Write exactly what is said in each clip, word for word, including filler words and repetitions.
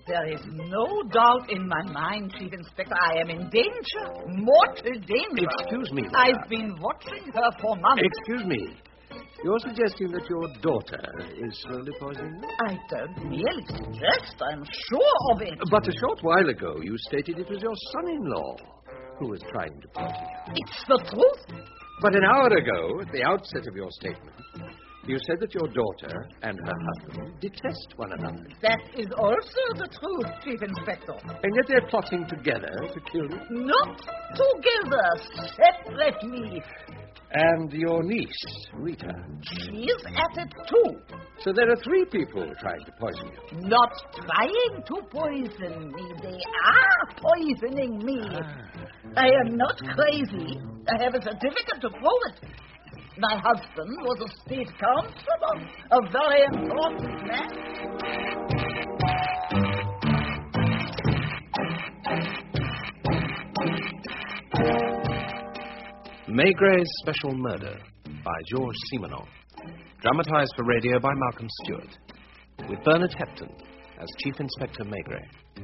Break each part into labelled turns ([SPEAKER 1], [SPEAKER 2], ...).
[SPEAKER 1] There is no doubt in my mind, Chief Inspector. I am in danger. Mortal danger.
[SPEAKER 2] Excuse me, Laura.
[SPEAKER 1] I've been watching her for months.
[SPEAKER 2] Excuse me. You're suggesting that your daughter is slowly poisoning you?
[SPEAKER 1] I don't merely suggest. I'm sure of it.
[SPEAKER 2] But a short while ago, you stated it was your son-in-law who was trying to poison you.
[SPEAKER 1] It's the truth.
[SPEAKER 2] But an hour ago, at the outset of your statement, you said that your daughter and her husband detest one another.
[SPEAKER 1] That is also the truth, Chief Inspector.
[SPEAKER 2] And yet they're plotting together to kill you?
[SPEAKER 1] Not together, separately.
[SPEAKER 2] And your niece, Rita?
[SPEAKER 1] She's at it too.
[SPEAKER 2] So there are three people trying to poison you?
[SPEAKER 1] Not trying to poison me. They are poisoning me. Ah. I am not crazy. I have a certificate to prove it. My husband was a state constable, a very important man.
[SPEAKER 3] Maygray's Special Murder by George Simenon. Dramatized for radio by Malcolm Stewart. With Bernard Hepton as Chief Inspector Maygray.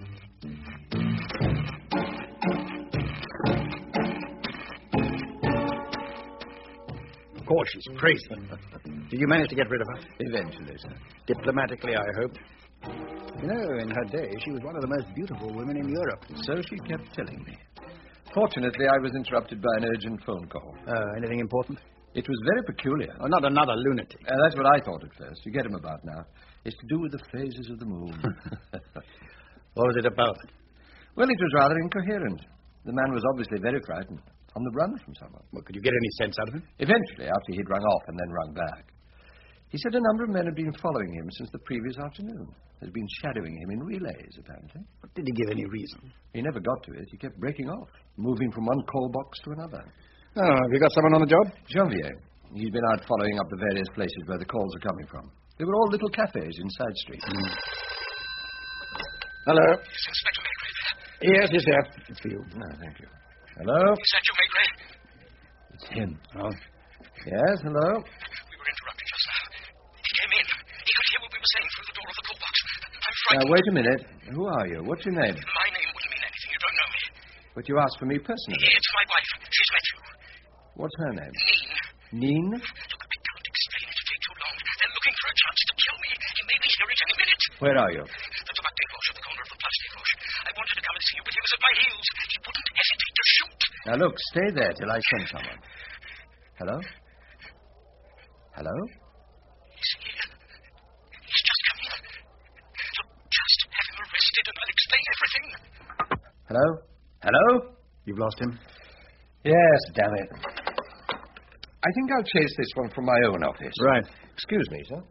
[SPEAKER 4] Of course, she's crazy. Did you manage to get rid of her?
[SPEAKER 5] Eventually, sir.
[SPEAKER 4] Diplomatically, I hope. You know, in her day, she was one of the most beautiful women in Europe.
[SPEAKER 5] So she kept telling me. Fortunately, I was interrupted by an urgent phone call.
[SPEAKER 4] Uh, anything important?
[SPEAKER 5] It was very peculiar.
[SPEAKER 4] Oh, not another lunatic.
[SPEAKER 5] Uh, that's what I thought at first. You get him about now. It's to do with the phases of the moon.
[SPEAKER 4] What was it about?
[SPEAKER 5] Well, it was rather incoherent. The man was obviously very frightened. On the run from someone.
[SPEAKER 4] Well, could you get any sense out of him?
[SPEAKER 5] Eventually, after he'd rung off and then rung back. He said a number of men had been following him since the previous afternoon. Had been shadowing him in relays, apparently.
[SPEAKER 4] But did he give any reason?
[SPEAKER 5] He never got to it. He kept breaking off, moving from one call box to another.
[SPEAKER 4] Oh, have you got someone on the job?
[SPEAKER 5] Janvier. He's been out following up the various places where the calls are coming from. They were all little cafes in side streets.
[SPEAKER 4] Mm. Hello?
[SPEAKER 6] Is Inspector Maygray there?
[SPEAKER 4] Yes, yes, sir. It's for you.
[SPEAKER 5] No, thank you. Hello?
[SPEAKER 6] Is that you, Maygray?
[SPEAKER 5] It's him.
[SPEAKER 4] Oh?
[SPEAKER 5] Yes, hello?
[SPEAKER 6] We were interrupted just now. He came in. He could hear what we were saying through the door of the call box. I'm
[SPEAKER 5] Now,
[SPEAKER 6] frightened.
[SPEAKER 5] wait a minute. Who are you? What's your name?
[SPEAKER 6] My name wouldn't mean anything. You don't know me.
[SPEAKER 5] But you asked for me personally.
[SPEAKER 6] It's my wife. She's met you.
[SPEAKER 5] What's her name?
[SPEAKER 6] Neen.
[SPEAKER 5] Neen?
[SPEAKER 6] Look, I can't explain it. It'll take too long. They're looking for a chance to kill me. He may be here at any minute.
[SPEAKER 5] Where are you?
[SPEAKER 6] The tobacco depots at the corner of the Place des Roches. I wanted to come and see you, but he was at my heels. He wouldn't hesitate to shoot.
[SPEAKER 5] Now, look, stay there till I send someone. Hello? Hello?
[SPEAKER 6] He's here. He's just come in. Look, just have him arrested and I'll explain everything.
[SPEAKER 5] Hello? Hello?
[SPEAKER 4] You've lost him?
[SPEAKER 5] Yes, damn it. I think I'll chase this one from my own office.
[SPEAKER 4] Right.
[SPEAKER 5] Excuse me, sir.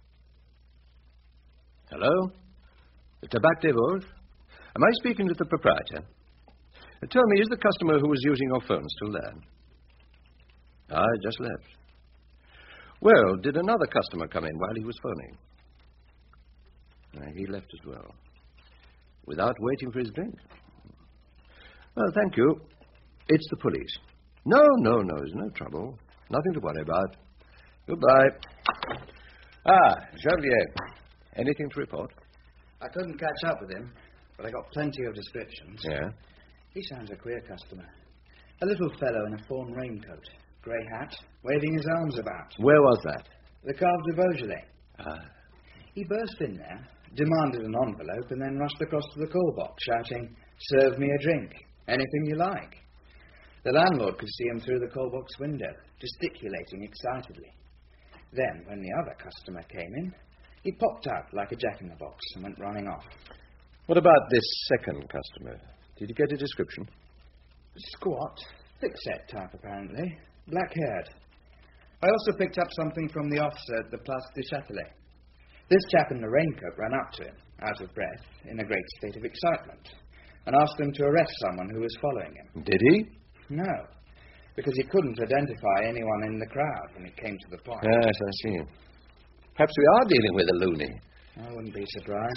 [SPEAKER 5] Hello? The Tabac des Vosges? Am I speaking to the proprietor? Uh, tell me, is the customer who was using your phone still there? I just left. Well, did another customer come in while he was phoning? Uh, he left as well. Without waiting for his drink. Well, thank you. It's the police. No, no, no, there's no trouble. Nothing to worry about. Goodbye. Ah, Janvier. Anything to report?
[SPEAKER 7] I couldn't catch up with him, but I got plenty of descriptions.
[SPEAKER 5] Yeah?
[SPEAKER 7] He sounds a queer customer. A little fellow in a fawn raincoat, grey hat, waving his arms about.
[SPEAKER 5] Where was that?
[SPEAKER 7] The Cave de Beaujolais.
[SPEAKER 5] Ah.
[SPEAKER 7] He burst in there, demanded an envelope, and then rushed across to the call box, shouting, "Serve me a drink. Anything you like." The landlord could see him through the call box window, gesticulating excitedly. Then, when the other customer came in, he popped out like a jack-in-the-box and went running off.
[SPEAKER 5] What about this second customer? Did you get a description?
[SPEAKER 7] Squat, thick-set type, apparently. Black-haired. I also picked up something from the officer at the Place du Châtelet. This chap in the raincoat ran up to him, out of breath, in a great state of excitement, and asked him to arrest someone who was following him.
[SPEAKER 5] Did he?
[SPEAKER 7] No, because he couldn't identify anyone in the crowd when it came to the point.
[SPEAKER 5] Yes, I see. Perhaps we are dealing with a loony.
[SPEAKER 7] I wouldn't be surprised.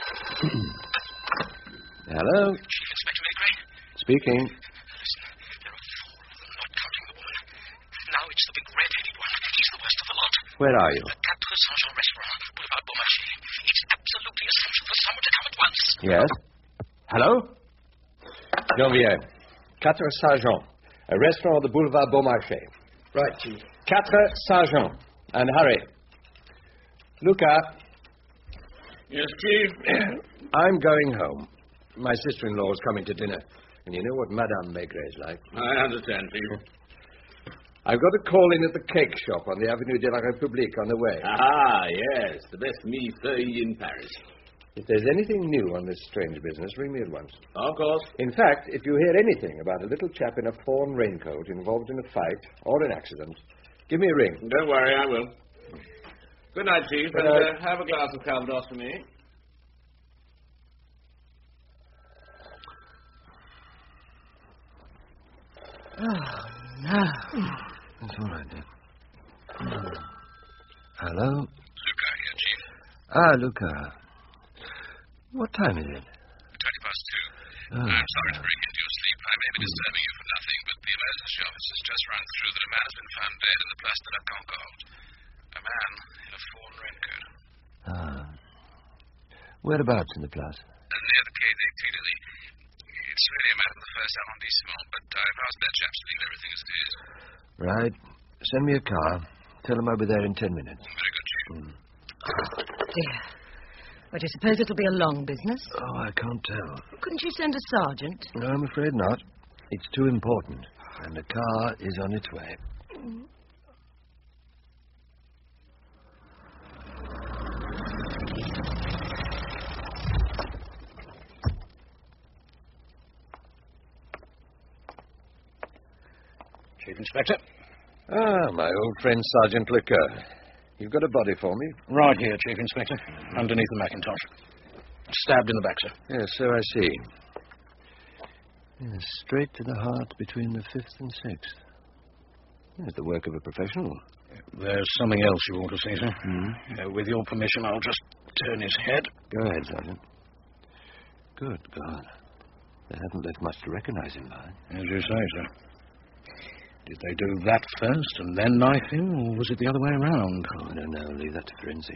[SPEAKER 5] Hello?
[SPEAKER 6] Chief Inspector Maygray?
[SPEAKER 5] Speaking.
[SPEAKER 6] Listen, there are four of them, not counting the woman. Now it's the big red-headed one. He's the worst of the lot.
[SPEAKER 5] Where are you?
[SPEAKER 6] The Quatre Saint-Jean restaurant, Boulevard Boulevard Beaumarchais. It's absolutely essential for someone to come at once.
[SPEAKER 5] Yes? Hello? Janvier. Quatre Sergeant. A restaurant on the Boulevard Beaumarchais.
[SPEAKER 7] Right, Chief.
[SPEAKER 5] Quatre Sergeant. And hurry. Luca.
[SPEAKER 2] Yes, Chief.
[SPEAKER 5] I'm going home. My sister-in-law is coming to dinner. And you know what Madame Maigret is like.
[SPEAKER 2] I understand, Chief.
[SPEAKER 5] I've got a call in at the cake shop on the Avenue de la République on the way.
[SPEAKER 2] Ah, yes. The best millefeuille in Paris.
[SPEAKER 5] If there's anything new on this strange business, ring me at once.
[SPEAKER 2] Of course.
[SPEAKER 5] In fact, if you hear anything about a little chap in a fawn raincoat involved in a fight or an accident, give me a ring.
[SPEAKER 2] Don't worry, I will. Good night, Chief.
[SPEAKER 5] Good
[SPEAKER 2] and
[SPEAKER 5] night.
[SPEAKER 2] Uh, have a glass of Calvados for me.
[SPEAKER 1] Oh, no.
[SPEAKER 5] That's all right, dear. Hello?
[SPEAKER 6] Luca here, Chief.
[SPEAKER 5] Ah, Luca. What time is it?
[SPEAKER 6] Twenty past two.
[SPEAKER 5] Oh.
[SPEAKER 6] I'm sorry to break into your sleep. I may be disturbing you for nothing, but the emergency office has just run through that a man has been found dead in the Place de la Concorde. A man in a fawn raincoat.
[SPEAKER 5] Ah. Whereabouts in the place?
[SPEAKER 6] Uh, near the Quai des Tuileries. It's really a matter of the first arrondissement, but I've asked their chaps to leave everything as it is.
[SPEAKER 5] Right. Send me a car. Tell them I'll be there in ten minutes.
[SPEAKER 6] Very good, Chief.
[SPEAKER 5] Mm.
[SPEAKER 1] Dear. But do you suppose it'll be a long business?
[SPEAKER 5] Oh, I can't tell.
[SPEAKER 1] Couldn't you send a sergeant?
[SPEAKER 5] No, I'm afraid not. It's too important. And the car is on its way.
[SPEAKER 4] Chief Inspector.
[SPEAKER 5] Ah, my old friend Sergeant Lecoeur. You've got a body for me?
[SPEAKER 4] Right here, Chief Inspector. Underneath the Macintosh. Stabbed in the back, sir.
[SPEAKER 5] Yes, so I see. Yes, straight to the heart between the fifth and sixth. It's the work of a professional.
[SPEAKER 4] There's something else you want to see, sir.
[SPEAKER 5] Hmm?
[SPEAKER 4] Uh, with your permission, I'll just turn his head.
[SPEAKER 5] Go ahead, Sergeant. Good God. They haven't left much to recognize him by.
[SPEAKER 4] As you say, sir. Did they do that first and then knife him, or was it the other way around?
[SPEAKER 5] Oh, I don't know. Leave that to forensic.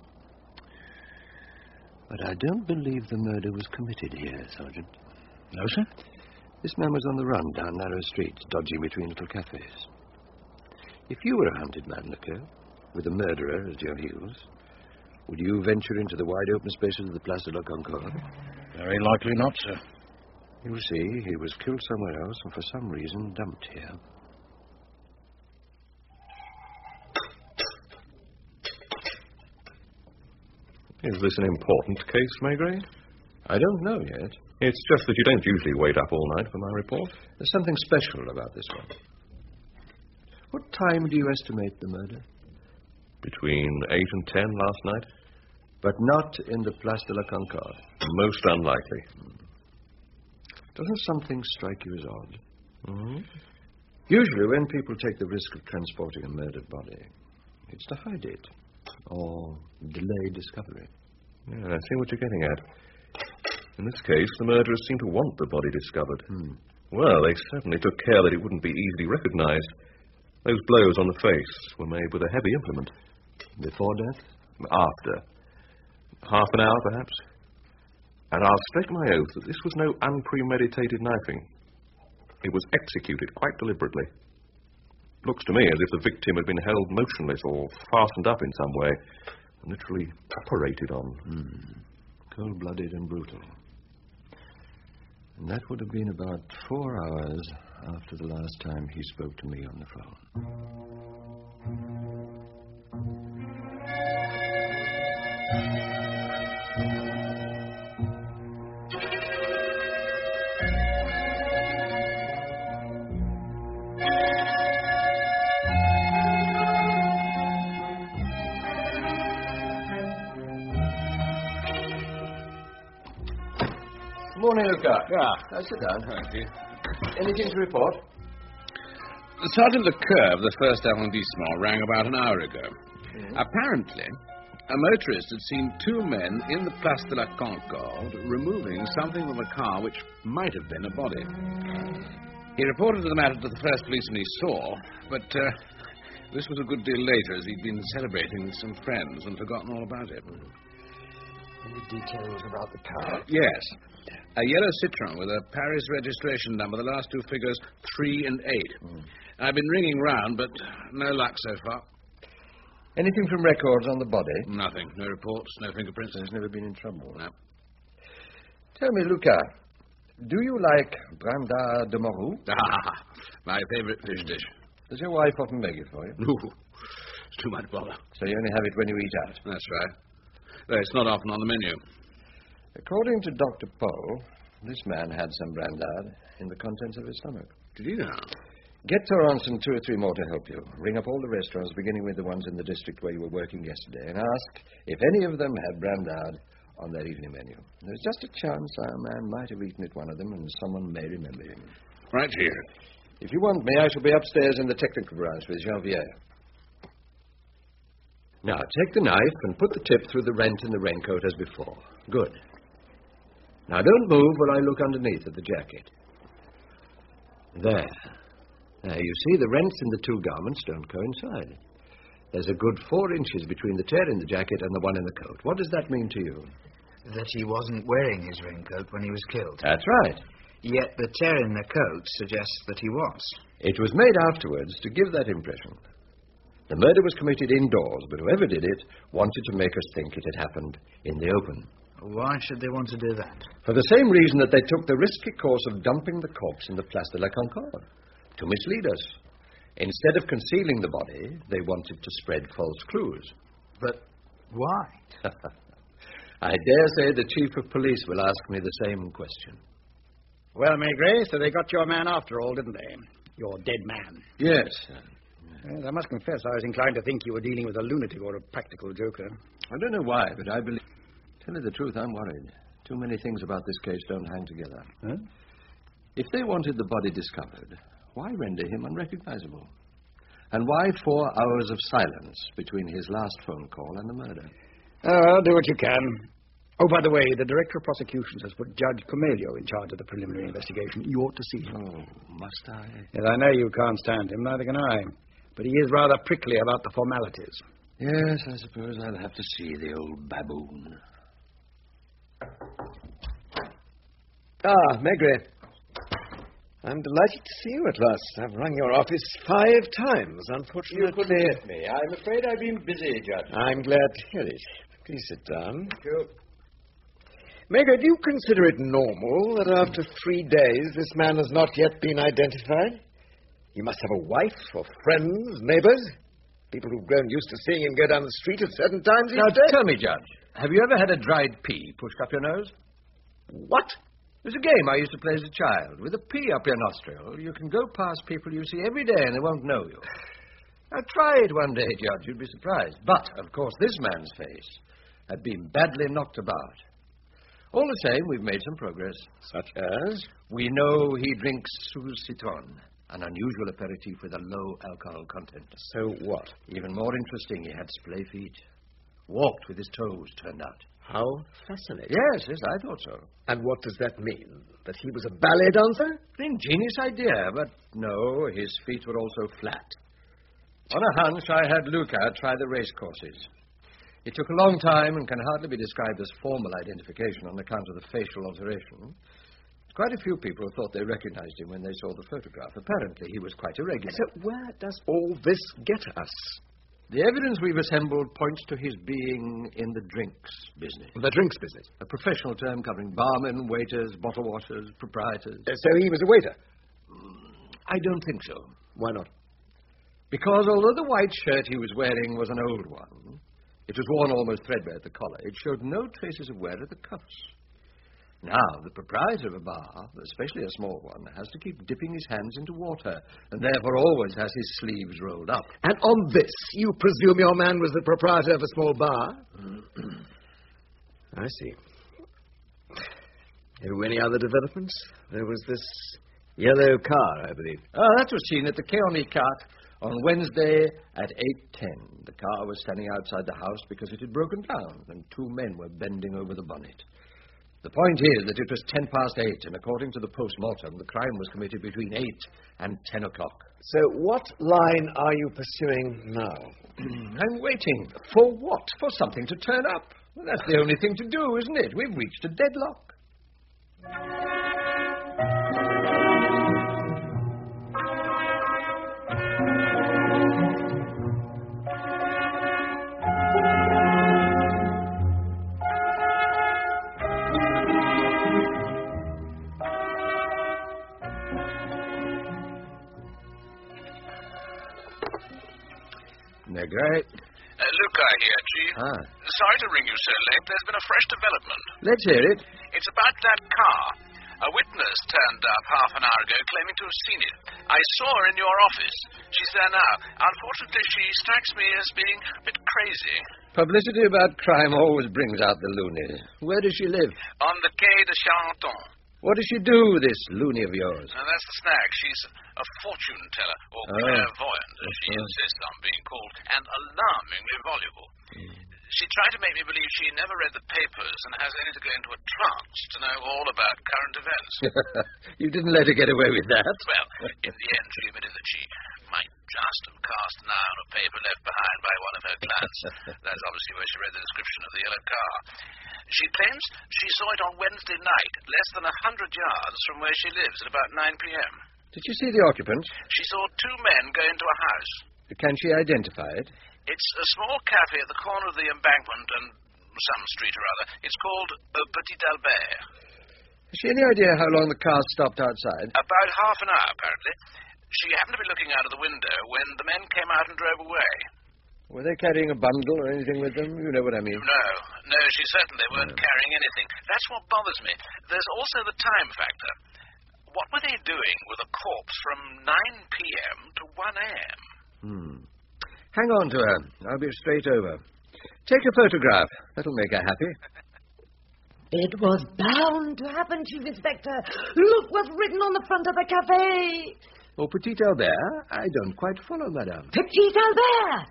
[SPEAKER 5] But I don't believe the murder was committed here, Sergeant.
[SPEAKER 4] No, sir?
[SPEAKER 5] This man was on the run down narrow streets, dodging between little cafes. If you were a hunted man, Lecoeur, with a murderer at your heels, would you venture into the wide open spaces of the Place de la Concorde?
[SPEAKER 4] Very likely not, sir.
[SPEAKER 5] You see, he was killed somewhere else and for some reason dumped here.
[SPEAKER 8] Is this an important case, Maigret?
[SPEAKER 5] I don't know yet.
[SPEAKER 8] It's just that you don't usually wait up all night for my report.
[SPEAKER 5] There's something special about this one. What time do you estimate the murder?
[SPEAKER 8] Between eight and ten last night?
[SPEAKER 5] But not in the Place de la Concorde.
[SPEAKER 8] Most unlikely.
[SPEAKER 5] Doesn't something strike you as odd?
[SPEAKER 8] Mm-hmm.
[SPEAKER 5] Usually when people take the risk of transporting a murdered body, it's to hide it or delay discovery.
[SPEAKER 8] Yeah, I see what you're getting at. In this case, the murderers seem to want the body discovered.
[SPEAKER 5] Hmm.
[SPEAKER 8] Well, they certainly took care that it wouldn't be easily recognized. Those blows on the face were made with a heavy implement.
[SPEAKER 5] Before death?
[SPEAKER 8] After. Half an hour, perhaps. And I'll stake my oath that this was no unpremeditated knifing. It was executed quite deliberately. Looks to me as if the victim had been held motionless or fastened up in some way, and literally operated on.
[SPEAKER 5] Hmm. Cold-blooded and brutal. And that would have been about four hours after the last time he spoke to me on the phone. Morning, Luca.
[SPEAKER 4] Yeah.
[SPEAKER 5] Now, sit down. Thank you. Anything to report?
[SPEAKER 9] Sergeant Lecoeur of the first arrondissement rang about an hour ago. Mm-hmm. Apparently, a motorist had seen two men in the Place de la Concorde removing something from a car which might have been a body. He reported the matter to the first policeman he saw, but uh, This was a good deal later, as he'd been celebrating with some friends and forgotten all about it.
[SPEAKER 4] Any details about the car?
[SPEAKER 9] Yes. A yellow Citroën with a Paris registration number, the last two figures, three and eight. Mm. I've been ringing round, but no luck so far.
[SPEAKER 5] Anything from records on the body?
[SPEAKER 9] Nothing. No reports, no fingerprints.
[SPEAKER 5] He's never been in trouble.
[SPEAKER 9] No.
[SPEAKER 5] Tell me, Luca, do you like brandade de morue?
[SPEAKER 9] Ah, my favourite fish dish.
[SPEAKER 5] Does your wife often make it for you?
[SPEAKER 9] No. It's too much bother.
[SPEAKER 5] So you only have it when you eat out?
[SPEAKER 9] That's right. Though it's not often on the menu.
[SPEAKER 5] According to Doctor Poe, this man had some brandade in the contents of his stomach.
[SPEAKER 9] Did he now?
[SPEAKER 5] Get Torrance and two or three more to help you. Ring up all the restaurants, beginning with the ones in the district where you were working yesterday, and ask if any of them had brandade on their evening menu. There's just a chance our man might have eaten at one of them, and someone may remember him.
[SPEAKER 9] Right here.
[SPEAKER 5] If you want me, I shall be upstairs in the technical branch with Janvier. Now, take the knife and put the tip through the rent in the raincoat as before. Good. Now, don't move while I look underneath at the jacket. There. There, you see, the rents in the two garments don't coincide. There's a good four inches between the tear in the jacket and the one in the coat. What does that mean to you?
[SPEAKER 7] That he wasn't wearing his raincoat when he was killed.
[SPEAKER 5] That's right.
[SPEAKER 7] Yet the tear in the coat suggests that he was.
[SPEAKER 5] It was made afterwards to give that impression. The murder was committed indoors, but whoever did it wanted to make us think it had happened in the open.
[SPEAKER 7] Why should they want to do that?
[SPEAKER 5] For the same reason that they took the risky course of dumping the corpse in the Place de la Concorde. To mislead us. Instead of concealing the body, they wanted to spread false clues.
[SPEAKER 7] But why?
[SPEAKER 5] I dare say the chief of police will ask me the same question.
[SPEAKER 4] Well, Maigret, so they got your man after all, didn't they? Your dead man.
[SPEAKER 5] Yes.
[SPEAKER 4] Yes, I must confess, I was inclined to think you were dealing with a lunatic or a practical joker.
[SPEAKER 5] I don't know why, but I believe... Tell you the truth, I'm worried. Too many things about this case don't hang together.
[SPEAKER 4] Huh?
[SPEAKER 5] If they wanted the body discovered, why render him unrecognizable? And why four hours of silence between his last phone call and the murder?
[SPEAKER 4] Oh, well, do what you can. Oh, by the way, the Director of Prosecutions has put Judge Comelio in charge of the preliminary investigation. You ought to see him.
[SPEAKER 5] Oh, must I?
[SPEAKER 4] Yes, I know you can't stand him, neither can I. But he is rather prickly about the formalities.
[SPEAKER 5] Yes, I suppose I'll have to see the old baboon.
[SPEAKER 2] Ah, Maigret. I'm delighted to see you at last. I've rung your office five times, unfortunately.
[SPEAKER 5] You couldn't get me. I'm afraid I've been busy, Judge.
[SPEAKER 2] I'm glad to hear it. Please sit down.
[SPEAKER 5] Thank you.
[SPEAKER 2] Maigret, do you consider it normal that after three days this man has not yet been identified? He must have a wife or friends, neighbors, people who've grown used to seeing him go down the street at certain times each
[SPEAKER 5] Now,
[SPEAKER 2] day.
[SPEAKER 5] tell me, Judge, have you ever had a dried pea pushed up your nose?
[SPEAKER 2] What?
[SPEAKER 5] There's a game I used to play as a child. With a pea up your nostril, you can go past people you see every day and they won't know you. Now, try it one day, Judge. You'd be surprised. But, of course, this man's face had been badly knocked about. All the same, we've made some progress.
[SPEAKER 2] Such as?
[SPEAKER 5] We know he drinks sous citron, an unusual aperitif with a low alcohol content.
[SPEAKER 2] So what?
[SPEAKER 5] Even more interesting, he had splay feet. Walked with his toes turned out.
[SPEAKER 2] How fascinating.
[SPEAKER 5] Yes, yes, I thought so.
[SPEAKER 2] And what does that mean? That he was a ballet dancer?
[SPEAKER 5] An ingenious idea, but no, his feet were also flat. On a hunch, I had Luca try the race courses. It took a long time and can hardly be described as formal identification on account of the facial alteration. Quite a few people thought they recognized him when they saw the photograph. Apparently, he was quite irregular.
[SPEAKER 2] So where does all this get us?
[SPEAKER 5] The evidence we've assembled points to his being in the drinks business.
[SPEAKER 2] The drinks business?
[SPEAKER 5] A professional term covering barmen, waiters, bottle washers, proprietors.
[SPEAKER 2] Uh, so he was a waiter?
[SPEAKER 5] I don't think so.
[SPEAKER 2] Why not?
[SPEAKER 5] Because although the white shirt he was wearing was an old one, it was worn almost threadbare at the collar, it showed no traces of wear at the cuffs. Now, the proprietor of a bar, especially a small one, has to keep dipping his hands into water, and therefore always has his sleeves rolled up.
[SPEAKER 2] And on this, you presume your man was the proprietor of a small bar? I see. Have any other developments? There was this yellow car, I believe.
[SPEAKER 5] Ah, that was seen at the Keone Cart on Wednesday at eight ten. The car was standing outside the house because it had broken down, and two men were bending over the bonnet. The point is that it was ten past eight, and according to the post-mortem, the crime was committed between eight and ten o'clock.
[SPEAKER 2] So what line are you pursuing now?
[SPEAKER 5] I'm waiting. For what? For something to turn up. Well, that's the only thing to do, isn't it? We've reached a deadlock. Negre.
[SPEAKER 6] Uh, Luca here, Chief.
[SPEAKER 5] Ah.
[SPEAKER 6] Sorry to ring you so late. There's been a fresh development.
[SPEAKER 5] Let's hear it.
[SPEAKER 6] It's about that car. A witness turned up half an hour ago claiming to have seen it. I saw her in your office. She's there now. Unfortunately, she strikes me as being a bit crazy.
[SPEAKER 5] Publicity about crime always brings out the loony. Where does she live?
[SPEAKER 6] On the Quai de Charenton.
[SPEAKER 5] What does she do, this loony of yours?
[SPEAKER 6] Now, that's the snag. She's a fortune teller, or
[SPEAKER 5] Oh.
[SPEAKER 6] clairvoyant, as she
[SPEAKER 5] Uh-huh.
[SPEAKER 6] insists on being called, and alarmingly voluble. She tried to make me believe she never read the papers and has only to go into a trance to know all about current events.
[SPEAKER 5] You didn't let her get away with that.
[SPEAKER 6] Well, in the end, she admitted that she might just have cast an eye on a paper left behind by one of her clients. That's obviously where she read the description of the yellow car. She claims she saw it on Wednesday night, less than a hundred yards from where she lives, at about nine p.m.
[SPEAKER 5] Did you see the occupant?
[SPEAKER 6] She saw two men go into a house.
[SPEAKER 5] Can she identify it?
[SPEAKER 6] It's a small cafe at the corner of the embankment and some street or other. It's called uh, Petit Albert.
[SPEAKER 5] Has she any idea how long the car stopped outside?
[SPEAKER 6] About half an hour, apparently. She happened to be looking out of the window when the men came out and drove away.
[SPEAKER 5] Were they carrying a bundle or anything with them? You know what I mean.
[SPEAKER 6] No, no, she certainly weren't
[SPEAKER 5] No.
[SPEAKER 6] carrying anything. That's what bothers me. There's also the time factor. What were they doing with a corpse from nine p.m. to one a.m.?
[SPEAKER 5] Hmm. Hang on to her. I'll be straight over. Take a photograph. That'll make her happy.
[SPEAKER 1] It was bound to happen, Chief Inspector. Look what's written on the front of the cafe.
[SPEAKER 5] Oh, Petit Albert? I don't quite follow, madame.
[SPEAKER 1] Petit Albert.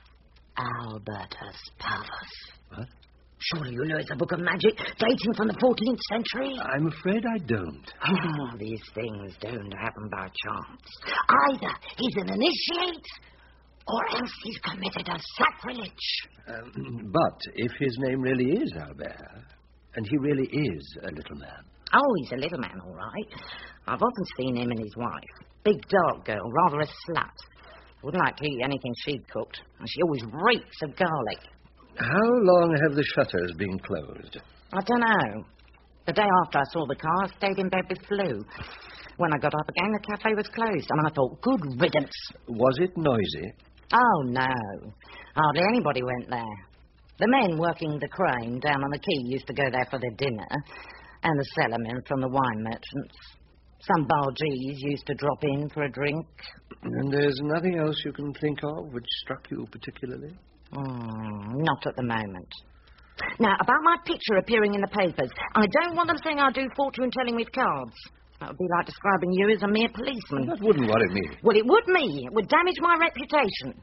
[SPEAKER 1] Albertus Parvus.
[SPEAKER 5] What?
[SPEAKER 1] Surely you know it's a book of magic dating from the fourteenth century.
[SPEAKER 5] I'm afraid I don't.
[SPEAKER 1] Oh, these things don't happen by chance. Either he's an initiate, or else he's committed a sacrilege.
[SPEAKER 5] Um, but if his name really is Albert, and he really is a little man.
[SPEAKER 1] Oh, he's a little man, all right. I've often seen him and his wife. Big, dark girl, rather a slut. Wouldn't like to eat anything she'd cooked, and she always reeks of garlic.
[SPEAKER 5] How long have the shutters been closed?
[SPEAKER 1] I don't know. The day after I saw the car, I stayed in bed with flu. When I got up again, the cafe was closed, and I thought, good riddance.
[SPEAKER 5] Was it noisy?
[SPEAKER 1] Oh, no. Hardly anybody went there. The men working the crane down on the quay used to go there for their dinner, and the cellarmen from the wine merchants. Some bargees used to drop in for a drink.
[SPEAKER 5] And there's nothing else you can think of which struck you particularly?
[SPEAKER 1] Mm, not at the moment. Now, about my picture appearing in the papers, I don't want them saying I do fortune-telling with cards. That would be like describing you as a mere policeman.
[SPEAKER 5] That wouldn't worry me.
[SPEAKER 1] Well, it would me. It would damage my reputation.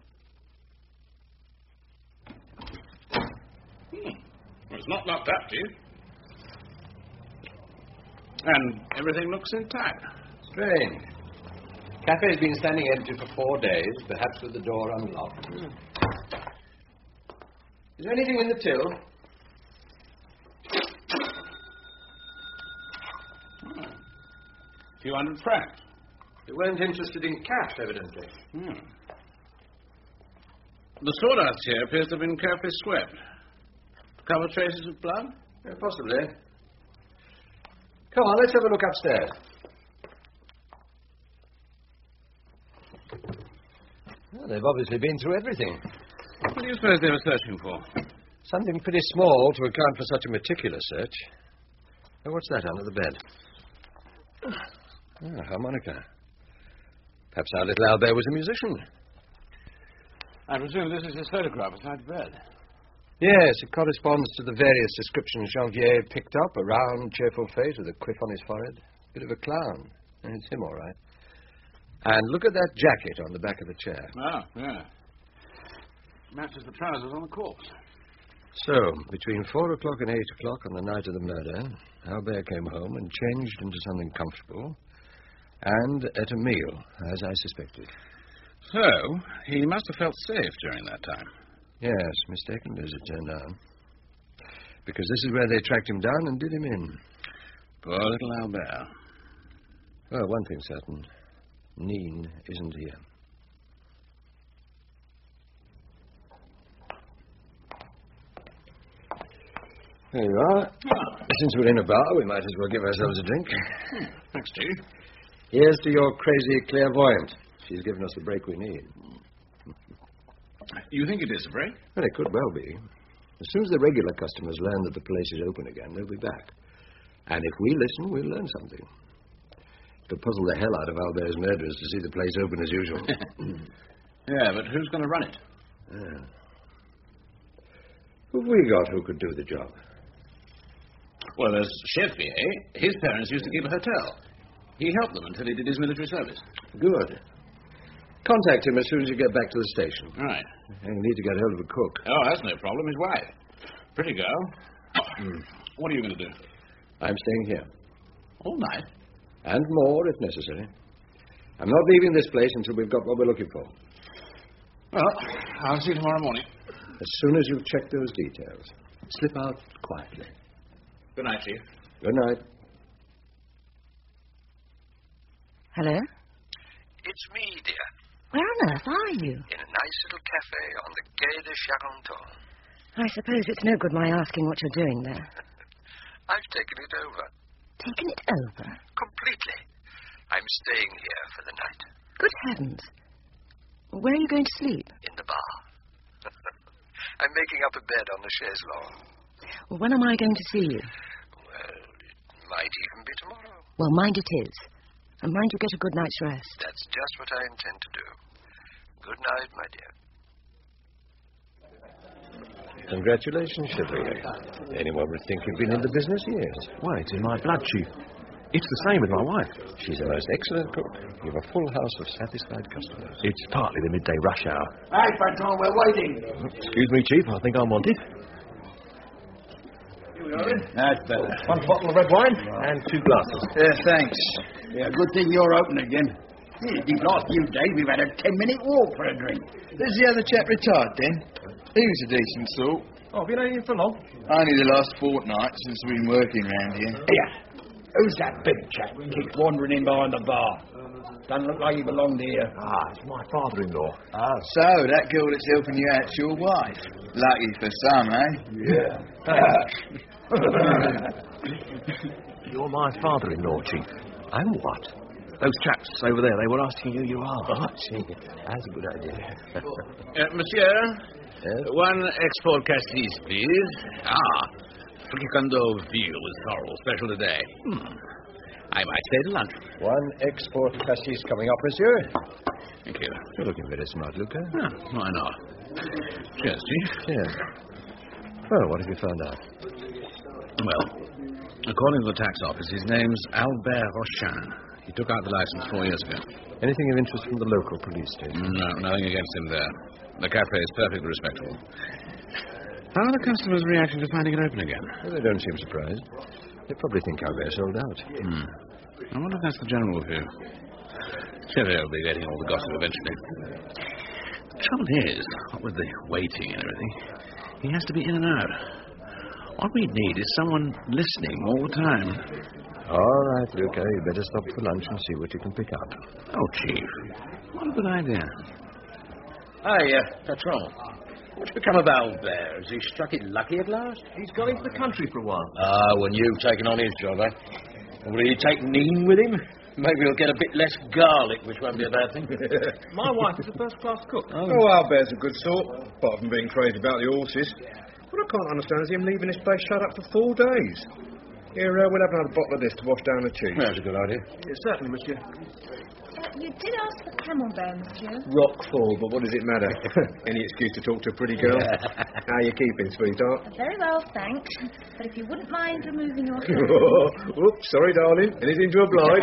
[SPEAKER 9] Hmm. It's not like that, Chief. And everything looks intact.
[SPEAKER 5] Strange. Cafe's been standing empty for four days, perhaps with the door unlocked. Mm. Is there anything in the till?
[SPEAKER 9] Hmm. A few hundred francs.
[SPEAKER 5] You weren't interested in cash, evidently.
[SPEAKER 9] Hmm. The sawdust here appears to have been carefully swept. Cover traces of blood?
[SPEAKER 5] Yeah, possibly. Come on, let's have a look upstairs. Well, they've obviously been through everything.
[SPEAKER 9] What do you suppose they were searching for?
[SPEAKER 5] Something pretty small to account for such a meticulous search. Oh, what's that under the bed? Oh, a harmonica. Perhaps our little Albert was a musician.
[SPEAKER 9] I presume this is his photograph beside the bed.
[SPEAKER 5] Yes, it corresponds to the various descriptions Janvier picked up. A round, cheerful face with a quiff on his forehead. Bit of a clown. And it's him, all right. And look at that jacket on the back of the chair.
[SPEAKER 9] Ah, yeah. Matches the trousers on the corpse.
[SPEAKER 5] So, between four o'clock and eight o'clock on the night of the murder, Albert came home and changed into something comfortable and ate a meal, as I suspected.
[SPEAKER 9] So, he must have felt safe during that time.
[SPEAKER 5] Yes, mistakenly as it turned out. Because this is where they tracked him down and did him in.
[SPEAKER 9] Poor little Albert.
[SPEAKER 5] Well, one thing's certain. Neen isn't here. There you are. Since we're in a bar, we might as well give ourselves a drink.
[SPEAKER 9] Hmm. Thanks, Chief.
[SPEAKER 5] Here's to your crazy clairvoyant. She's given us the break we need.
[SPEAKER 9] You think it is a break?
[SPEAKER 5] Well, it could well be. As soon as the regular customers learn that the place is open again, they'll be back. And if we listen, we'll learn something. It'll puzzle the hell out of Albert's murderers to see the place open as usual.
[SPEAKER 9] Yeah, but who's going to run it?
[SPEAKER 5] Yeah. Who've we got who could do the job?
[SPEAKER 9] Well, there's Chevier. His parents used to keep a hotel. He helped them until he did his military service.
[SPEAKER 5] Good. Contact him as soon as you get back to the station.
[SPEAKER 9] Right.
[SPEAKER 5] And you need to get hold of a cook.
[SPEAKER 9] Oh, that's no problem. His wife. Pretty girl.
[SPEAKER 5] Mm.
[SPEAKER 9] What are you going to do?
[SPEAKER 5] I'm staying here.
[SPEAKER 9] All night?
[SPEAKER 5] And more, if necessary. I'm not leaving this place until we've got what we're looking for.
[SPEAKER 9] Well, I'll see you tomorrow morning.
[SPEAKER 5] As soon as you've checked those details, slip out quietly.
[SPEAKER 9] Good night, Chief.
[SPEAKER 5] Good night.
[SPEAKER 1] Hello?
[SPEAKER 10] It's me, dear.
[SPEAKER 1] Where on earth are you?
[SPEAKER 10] In a nice little cafe on the Quai de Charenton.
[SPEAKER 1] I suppose it's no good my asking what you're doing there.
[SPEAKER 10] I've taken it over.
[SPEAKER 1] Taken it over?
[SPEAKER 10] Completely. I'm staying here for the night.
[SPEAKER 1] Good heavens. Where are you going to sleep?
[SPEAKER 10] In the bar. I'm making up a bed on the chaise longue.
[SPEAKER 1] Well, when am I going to see you?
[SPEAKER 10] Well, it might even be tomorrow.
[SPEAKER 1] Well, mind it is. And mind you get a good night's rest.
[SPEAKER 10] That's just what I intend to do. Good night, my dear.
[SPEAKER 5] Congratulations, Chevalier. Anyone would think you've been in the business years.
[SPEAKER 8] Why, it's in my blood, Chief. It's the same with my wife.
[SPEAKER 5] She's a most excellent cook. You've a full house of satisfied customers.
[SPEAKER 8] It's partly the midday rush hour.
[SPEAKER 4] Hey, Patron, we're waiting.
[SPEAKER 8] Excuse me, Chief. I think I'm wanted.
[SPEAKER 4] That's better.
[SPEAKER 8] One bottle of red wine and two glasses.
[SPEAKER 4] Yeah, thanks. Yeah, good thing you're open again. Yeah, these last few days we've had a ten-minute walk for a drink.
[SPEAKER 7] Is the other chap retired, then? He was a decent sort.
[SPEAKER 8] Oh, have you known him for long?
[SPEAKER 7] Only the last fortnight since we've been working round here.
[SPEAKER 4] Here. Who's that big chap who keeps wandering in behind the bar? Doesn't look like he belonged here.
[SPEAKER 8] Ah, it's my father-in-law.
[SPEAKER 7] Ah, so that girl that's helping you out's your wife. Lucky for some, eh?
[SPEAKER 4] Yeah.
[SPEAKER 8] You're my father-in-law, Chief. I'm what? Those chaps over there, they were asking who you are.
[SPEAKER 5] Oh, gee, that's a good idea.
[SPEAKER 9] Uh, monsieur,
[SPEAKER 5] Yes?
[SPEAKER 9] one export cassis, please. Ah, fricandeau veal with sorrel, special today. Hmm. I might stay to lunch.
[SPEAKER 5] One export cassis coming up, monsieur.
[SPEAKER 9] Thank you.
[SPEAKER 5] You're looking very smart, Luca.
[SPEAKER 9] Ah, why not? Cheers, Chief.
[SPEAKER 5] Yes. Well, what have you found out?
[SPEAKER 9] Well, according to the tax office, his name's Albert Rochin. He took out the license four years ago.
[SPEAKER 5] Anything of interest from the local police station?
[SPEAKER 9] No, nothing against him there. The cafe is perfectly respectable. How are the customers reacting to finding it open again?
[SPEAKER 5] Well, they don't seem surprised. They probably think Albert sold out.
[SPEAKER 9] Hmm. I wonder if that's the general view. Chevier will be getting all the gossip eventually. The trouble is, what with the waiting and everything, he has to be in and out. What we need is someone listening all the time.
[SPEAKER 5] All right, Luca, you better stop for lunch and see what you can pick up.
[SPEAKER 9] Oh, Chief, what a good idea.
[SPEAKER 11] Hi, uh, Patron. What's become of Albert? Has he struck it lucky at last?
[SPEAKER 8] He's gone into the country for a while.
[SPEAKER 11] Ah, when you've taken on his job, eh? Will he take Neen with him? Maybe he'll get a bit less garlic, which won't be a bad thing.
[SPEAKER 8] My wife is a first-class cook.
[SPEAKER 2] Oh, Albert's a good sort, apart from being crazy about the horses. What I can't understand is him leaving this place shut up for four days. Here, uh, we'll have another bottle of this to wash down the cheese.
[SPEAKER 9] That's a good idea.
[SPEAKER 8] Yeah, certainly, monsieur.
[SPEAKER 12] Uh, you did ask for camembert, monsieur.
[SPEAKER 2] Rockfall, but what does it matter? Any excuse to talk to a pretty girl. How you keeping, sweetheart?
[SPEAKER 12] Very well, thanks. But if you wouldn't mind removing your hat.
[SPEAKER 2] Oops, sorry, darling. Anything to oblige.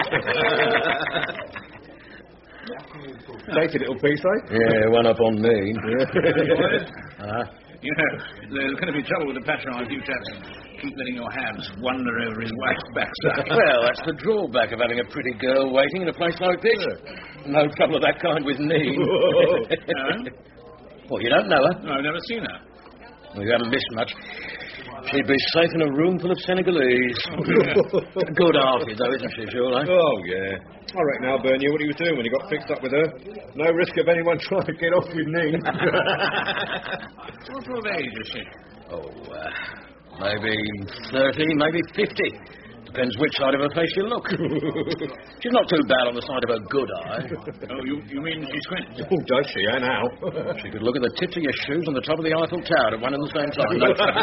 [SPEAKER 2] Take a little piece, eh?
[SPEAKER 11] Yeah, one up on me. uh,
[SPEAKER 6] You know, there's going to be trouble with the patron if you chaps keep letting your hands wander over his wife's backside.
[SPEAKER 11] Well, that's the drawback of having a pretty girl waiting in a place like this. No trouble of that kind with me.
[SPEAKER 6] No?
[SPEAKER 11] Well, you don't know her?
[SPEAKER 6] No, I've never seen her.
[SPEAKER 11] Well, you haven't missed much. She'd be safe in a room full of Senegalese. Good-hearted, though, isn't she, surely?
[SPEAKER 2] Oh, yeah. I reckon I'll burn you what he was doing when he got fixed up with her. No risk of anyone trying to get off with Neen.
[SPEAKER 6] What sort of age is she?
[SPEAKER 11] Oh, uh, maybe thirty, maybe fifty. Depends which side of her face you look. She's not too bad on the side of her good eye.
[SPEAKER 6] Oh, you, you mean she squints?
[SPEAKER 2] Oh, does she? And how?
[SPEAKER 11] She could look at the tips of your shoes on the top of the Eiffel Tower at one and the same time. No trouble.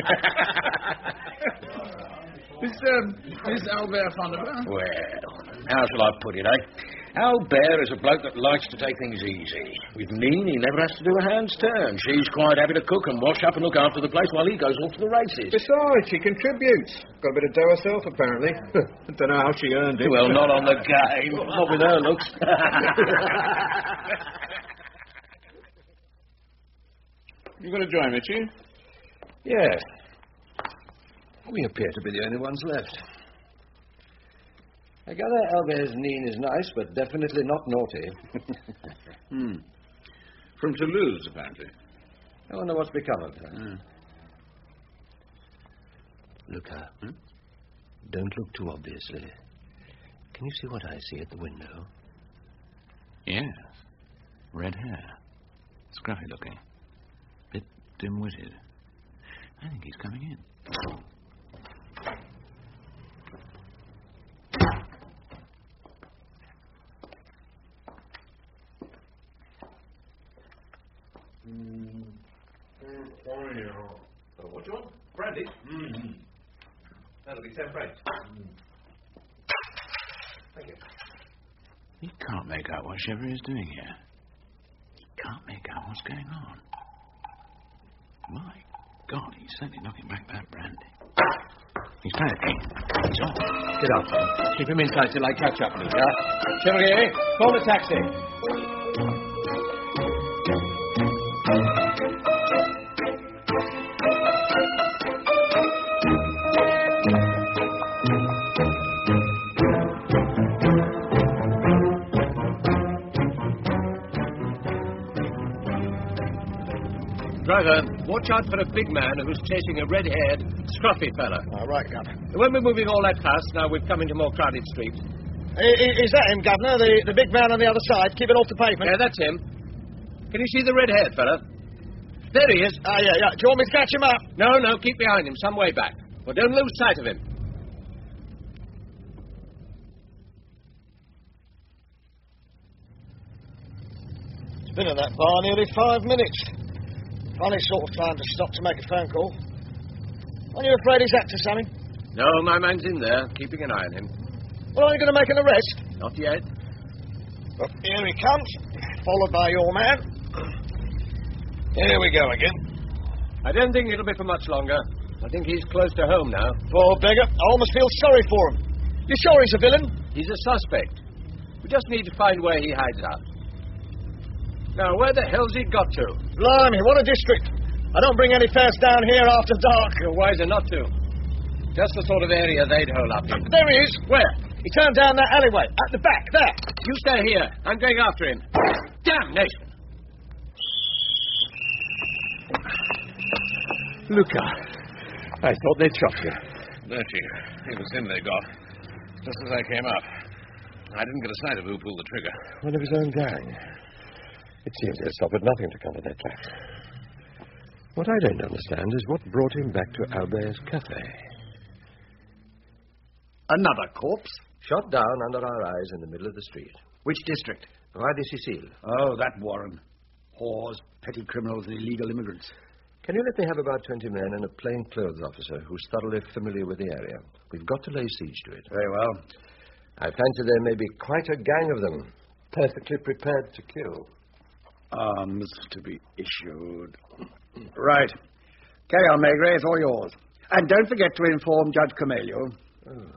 [SPEAKER 6] Is, um, is Albert fond of her?
[SPEAKER 11] Well, how shall I put it, eh? Albert is a bloke that likes to take things easy. With Neen, he never has to do a hand's turn. She's quite happy to cook and wash up and look after the place while he goes off to the races.
[SPEAKER 2] Besides, she contributes. Got a bit of dough herself, apparently. I don't know how she earned it.
[SPEAKER 11] Well, not on the game. Not with her looks.
[SPEAKER 6] You going to join me, Chief?
[SPEAKER 5] Yes. We appear to be the only ones left. I gather Albert's Neen is nice, but definitely not naughty.
[SPEAKER 6] Hmm. From Toulouse, apparently.
[SPEAKER 5] I wonder what's become of her.
[SPEAKER 6] Mm.
[SPEAKER 5] Look up. Hmm? Don't look too obviously. Can you see what I see at the window?
[SPEAKER 6] Yes. Red hair. Scruffy looking. Bit dim-witted. I think he's coming in.
[SPEAKER 8] Oh, what do you want? Brandy? Mm-hmm. That'll be ten francs. Mm. Thank you.
[SPEAKER 6] He can't make out what Chevrier is doing here. He can't make out what's going on. My God, he's certainly knocking back that brandy. He's panicking. He's off.
[SPEAKER 5] Get up. Keep him inside till I catch up, Luca. Chevrier, call the taxi. Driver, watch out for a big man who's chasing a red-haired, scruffy fella.
[SPEAKER 2] All right, Governor.
[SPEAKER 5] They won't be moving all that fast now we've come into more crowded streets.
[SPEAKER 2] Is that him, Governor? The, the big man on the other side, keeping off the pavement?
[SPEAKER 5] Yeah, that's him. Can you see the red-haired fella? There he is.
[SPEAKER 2] Ah, uh, yeah, yeah. Do you want me to catch him up?
[SPEAKER 5] No, no, keep behind him, some way back. Well, don't lose sight of him.
[SPEAKER 2] It's been in that bar nearly five minutes. Funny sort of time to stop to make a phone call. Aren't you afraid he's up to something?
[SPEAKER 5] No, my man's in there, keeping an eye on him.
[SPEAKER 2] Well, are you going to make an arrest?
[SPEAKER 5] Not yet.
[SPEAKER 2] Well, here he comes, followed by your man. Here we go again.
[SPEAKER 5] I don't think it'll be for much longer. I think he's close to home now.
[SPEAKER 2] Poor beggar. I almost feel sorry for him. You sure he's a villain?
[SPEAKER 5] He's a suspect. We just need to find where he hides out. Now, where the hell's he got to?
[SPEAKER 2] Blimey, what a district. I don't bring any fares down here after dark.
[SPEAKER 5] You're wiser not to. Just the sort of area they'd hole up in.
[SPEAKER 2] There he is.
[SPEAKER 5] Where?
[SPEAKER 2] He turned down that alleyway. At the back, there.
[SPEAKER 5] You stay here. I'm going after him. Damnation!
[SPEAKER 2] Luca, I thought they'd shot you.
[SPEAKER 9] No, Chief. It was him they got. Just as I came up. I didn't get a sight of who pulled the trigger.
[SPEAKER 2] One of his own gang. It seems they'd stop at nothing to cover their tracks. What I don't understand is what brought him back to Albert's cafe.
[SPEAKER 4] Another corpse?
[SPEAKER 5] Shot down under our eyes in the middle of the street.
[SPEAKER 4] Which district?
[SPEAKER 5] Rue de Sicile.
[SPEAKER 4] Oh, that Warren. Whores, petty criminals, and illegal immigrants.
[SPEAKER 5] Can you let me have about twenty men and a plainclothes officer who's thoroughly familiar with the area? We've got to lay siege to it.
[SPEAKER 4] Very well.
[SPEAKER 5] I fancy there may be quite a gang of them, perfectly prepared to kill.
[SPEAKER 4] Arms to be issued. Right. Carry on, Maigret. It's all yours. And don't forget to inform Judge Comelio.
[SPEAKER 5] Oh.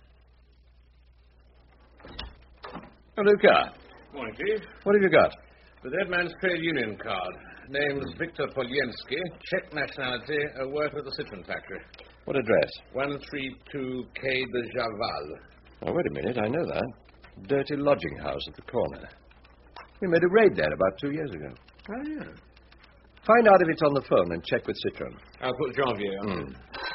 [SPEAKER 9] Oh, Luca.
[SPEAKER 8] Morning, Chief.
[SPEAKER 5] What have you got?
[SPEAKER 9] The dead man's trade union card. Name's Victor Poliensky. Czech nationality. A worker at the Citroen factory.
[SPEAKER 5] What address?
[SPEAKER 9] one three two Quai de Javal.
[SPEAKER 5] Oh, wait a minute. I know that. Dirty lodging house at the corner. We made a raid there about two years ago.
[SPEAKER 9] Oh, yeah.
[SPEAKER 5] Find out if it's on the phone and check with Citroen.
[SPEAKER 9] I'll put Janvier on.
[SPEAKER 5] Mm.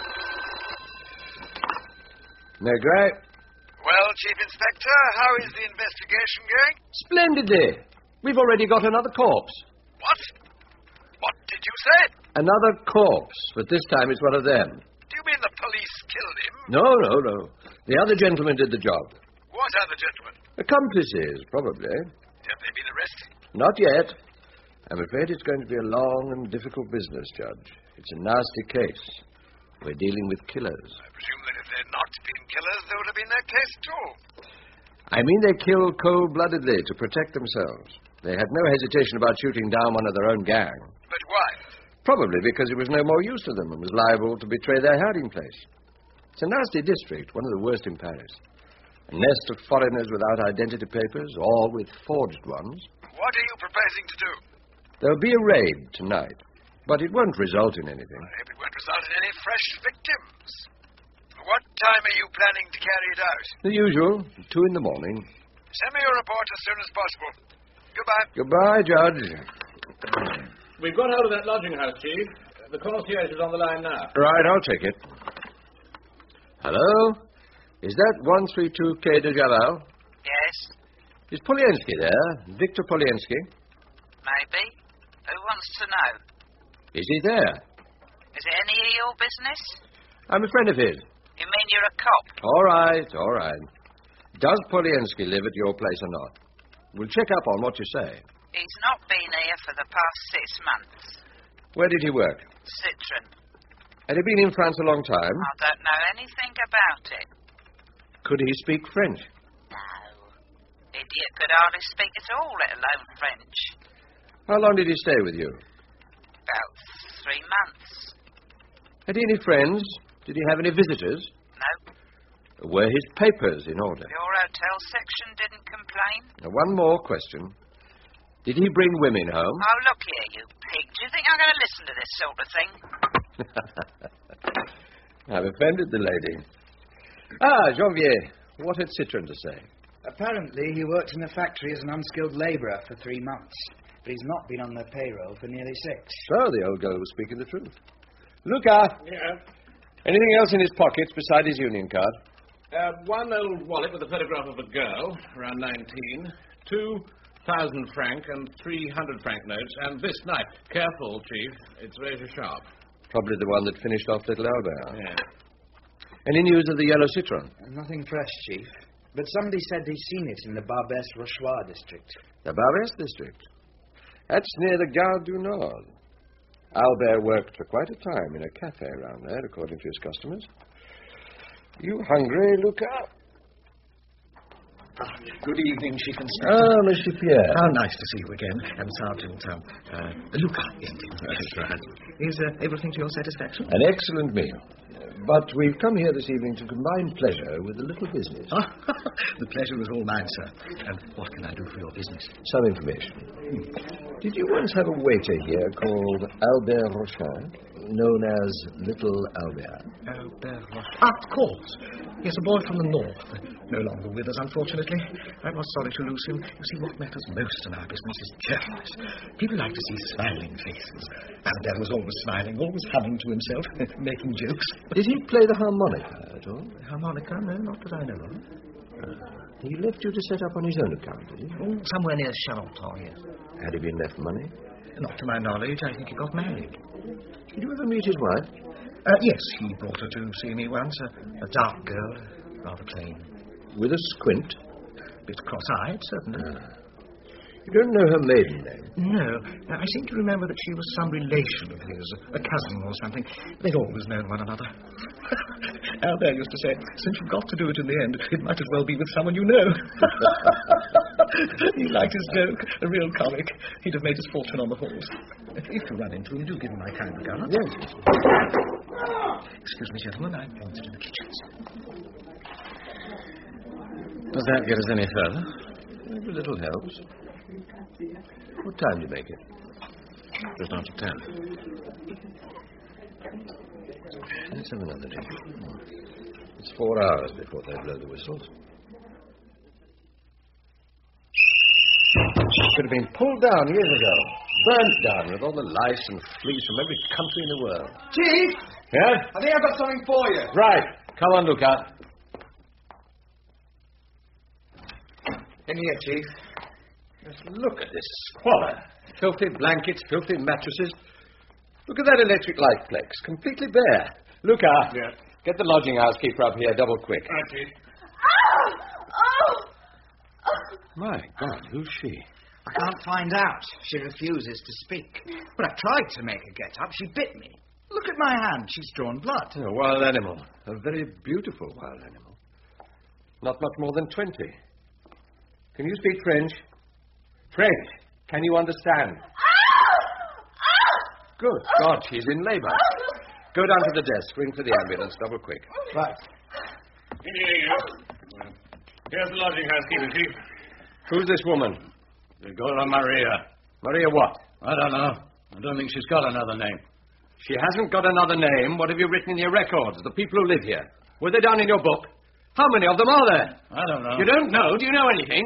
[SPEAKER 5] Maigret?
[SPEAKER 10] Well, Chief Inspector, how is the investigation going?
[SPEAKER 5] Splendidly. We've already got another corpse.
[SPEAKER 10] What? What did you say?
[SPEAKER 5] Another corpse, but this time it's one of them.
[SPEAKER 10] Do you mean the police killed him?
[SPEAKER 5] No, no, no. The other gentleman did the job.
[SPEAKER 10] What other gentleman?
[SPEAKER 5] Accomplices, probably.
[SPEAKER 10] Have they been arrested?
[SPEAKER 5] Not yet. I'm afraid it's going to be a long and difficult business, Judge. It's a nasty case. We're dealing with killers.
[SPEAKER 10] I presume that if they'd not been killers, there would have been their case, too.
[SPEAKER 5] I mean they killed cold-bloodedly to protect themselves. They had no hesitation about shooting down one of their own gang.
[SPEAKER 10] But why?
[SPEAKER 5] Probably because it was no more use to them and was liable to betray their hiding place. It's a nasty district, one of the worst in Paris. A nest of foreigners without identity papers, all with forged ones.
[SPEAKER 10] What are you proposing to do?
[SPEAKER 5] There'll be a raid tonight, but it won't result in anything.
[SPEAKER 10] I hope it won't result in any fresh victims. What time are you planning to carry it out?
[SPEAKER 5] The usual, two in the morning.
[SPEAKER 10] Send me your report as soon as possible. Goodbye.
[SPEAKER 5] Goodbye, Judge.
[SPEAKER 9] We've got hold of that lodging house, Chief. The concierge is on the line now.
[SPEAKER 5] Right, I'll take it. Hello? Is that one three two Quai de Javal?
[SPEAKER 6] Yes,
[SPEAKER 5] Is Poliensky there? Victor Poliensky?
[SPEAKER 6] maybe. Who wants to know?
[SPEAKER 5] Is he there?
[SPEAKER 6] Is it any of your business?
[SPEAKER 5] I'm a friend of his.
[SPEAKER 6] You mean you're a cop?
[SPEAKER 5] All right, all right. Does Poliensky live at your place or not? We'll check up on what you say.
[SPEAKER 6] He's not been here for the past six months.
[SPEAKER 5] Where did he work?
[SPEAKER 6] Citroen.
[SPEAKER 5] Had he been in France a long time?
[SPEAKER 6] I don't know anything about it.
[SPEAKER 5] Could he speak French?
[SPEAKER 6] No. Idiot could hardly speak at all, let alone French.
[SPEAKER 5] How long did he stay with you?
[SPEAKER 6] About three months.
[SPEAKER 5] Had he any friends? Did he have any visitors?
[SPEAKER 6] No.
[SPEAKER 5] Were his papers in order?
[SPEAKER 6] Your hotel section didn't complain?
[SPEAKER 5] Now, one more question. Did he bring women home?
[SPEAKER 6] Oh, look here, you pig. Do you think I'm going to listen to this sort of thing?
[SPEAKER 5] I've offended the lady. Ah, Janvier, what had Citroen to say?
[SPEAKER 7] Apparently, he worked in the factory as an unskilled labourer for three months, but he's not been on the payroll for nearly six.
[SPEAKER 5] So the old girl was speaking the truth. Luca!
[SPEAKER 9] Yeah?
[SPEAKER 5] Anything else in his pockets besides his union card?
[SPEAKER 9] Uh, one old wallet with a photograph of a girl, around nineteen. Two thousand franc and three hundred franc notes. And this knife. Careful, Chief. It's razor sharp.
[SPEAKER 5] Probably the one that finished off little Albert.
[SPEAKER 9] Yeah.
[SPEAKER 5] Any news of the yellow Citroen?
[SPEAKER 7] Nothing fresh, Chief. But somebody said he's seen it in the Barbès-Rochois district.
[SPEAKER 5] The Barbès district? That's near the Gare du Nord. Albert worked for quite a time in a cafe around there, according to his customers. You hungry, Luca?
[SPEAKER 13] Ah, good evening, Chief Inspector.
[SPEAKER 5] Ah, Monsieur Pierre.
[SPEAKER 13] How nice to see you again. And Sergeant um, uh, Luca, isn't it? That's right. Is uh, everything to your satisfaction?
[SPEAKER 5] An excellent meal. But we've come here this evening to combine pleasure with a little business.
[SPEAKER 13] The pleasure was all mine, sir. And what can I do for your business?
[SPEAKER 5] Some information. Hmm. Did you once have a waiter here called Albert Rochin, known as Little Albert?
[SPEAKER 13] Albert Rochin? Ah, of course. Yes, a boy from the north. No longer with us, unfortunately. I was sorry to lose him. You see, what matters most in our business is cheerfulness. People like to see smiling faces. Albert was always smiling, always humming to himself, making jokes.
[SPEAKER 5] Did he play the harmonica at all?
[SPEAKER 13] Harmonica? No, not that I know of.
[SPEAKER 5] Uh, he left you to set up on his own account, did he?
[SPEAKER 13] Oh, somewhere near Charenton, yes.
[SPEAKER 5] Had he been left money?
[SPEAKER 13] Not to my knowledge. I think he got married.
[SPEAKER 5] Did you ever meet his wife?
[SPEAKER 13] Uh, yes, he brought her to see me once. A, a dark girl, rather plain.
[SPEAKER 5] With a squint?
[SPEAKER 13] A bit cross-eyed, certainly.
[SPEAKER 5] Ah. You don't know her maiden name?
[SPEAKER 13] No. Now, I seem to remember that she was some relation of his, a cousin or something. They'd always known one another. Albert used to say, since you've got to do it in the end, it might as well be with someone you know. He liked his joke, a real comic. He'd have made his fortune on the horse. If you run into him, do give him my kind regards.
[SPEAKER 5] Yes.
[SPEAKER 13] Excuse me, gentlemen, I'm wanted in the kitchens.
[SPEAKER 11] Does that get us any further?
[SPEAKER 5] Every little helps. What time do you make it?
[SPEAKER 8] Just after ten.
[SPEAKER 5] Let's have another drink. It's four hours before they blow the whistles. Could have been pulled down years ago. Burnt down with all the lice and fleas from every country in the world.
[SPEAKER 7] Chief!
[SPEAKER 5] Yeah?
[SPEAKER 7] I think I've got something for you.
[SPEAKER 5] Right. Come on, Luca.
[SPEAKER 7] In here, Chief.
[SPEAKER 5] Just look at this squalor. Filthy blankets, filthy mattresses. Look at that electric light flex, completely bare. Luca.
[SPEAKER 4] Yeah.
[SPEAKER 5] Get the lodging house keeper up here, double quick.
[SPEAKER 4] Right, Chief.
[SPEAKER 12] Oh! Oh!
[SPEAKER 5] My God, who's she?
[SPEAKER 7] I can't find out. She refuses to speak. But I tried to make her get up. She bit me. Look at my hand. She's drawn blood.
[SPEAKER 5] A wild animal. A very beautiful wild animal. Not much more than twenty. Can you speak French? French. Can you understand? Good God, she's in labor. Go down to the desk. Ring for the ambulance. Double quick.
[SPEAKER 7] Right.
[SPEAKER 8] Here you go. Here's the lodging house keeper, Chief.
[SPEAKER 5] Who's this woman?
[SPEAKER 4] They call her Maria.
[SPEAKER 5] Maria what?
[SPEAKER 4] I don't know. I don't think she's got another name.
[SPEAKER 5] She hasn't got another name. What have you written in your records? The people who live here. Were they down in your book? How many of them are there?
[SPEAKER 4] I don't know.
[SPEAKER 5] You don't know? Do you know anything?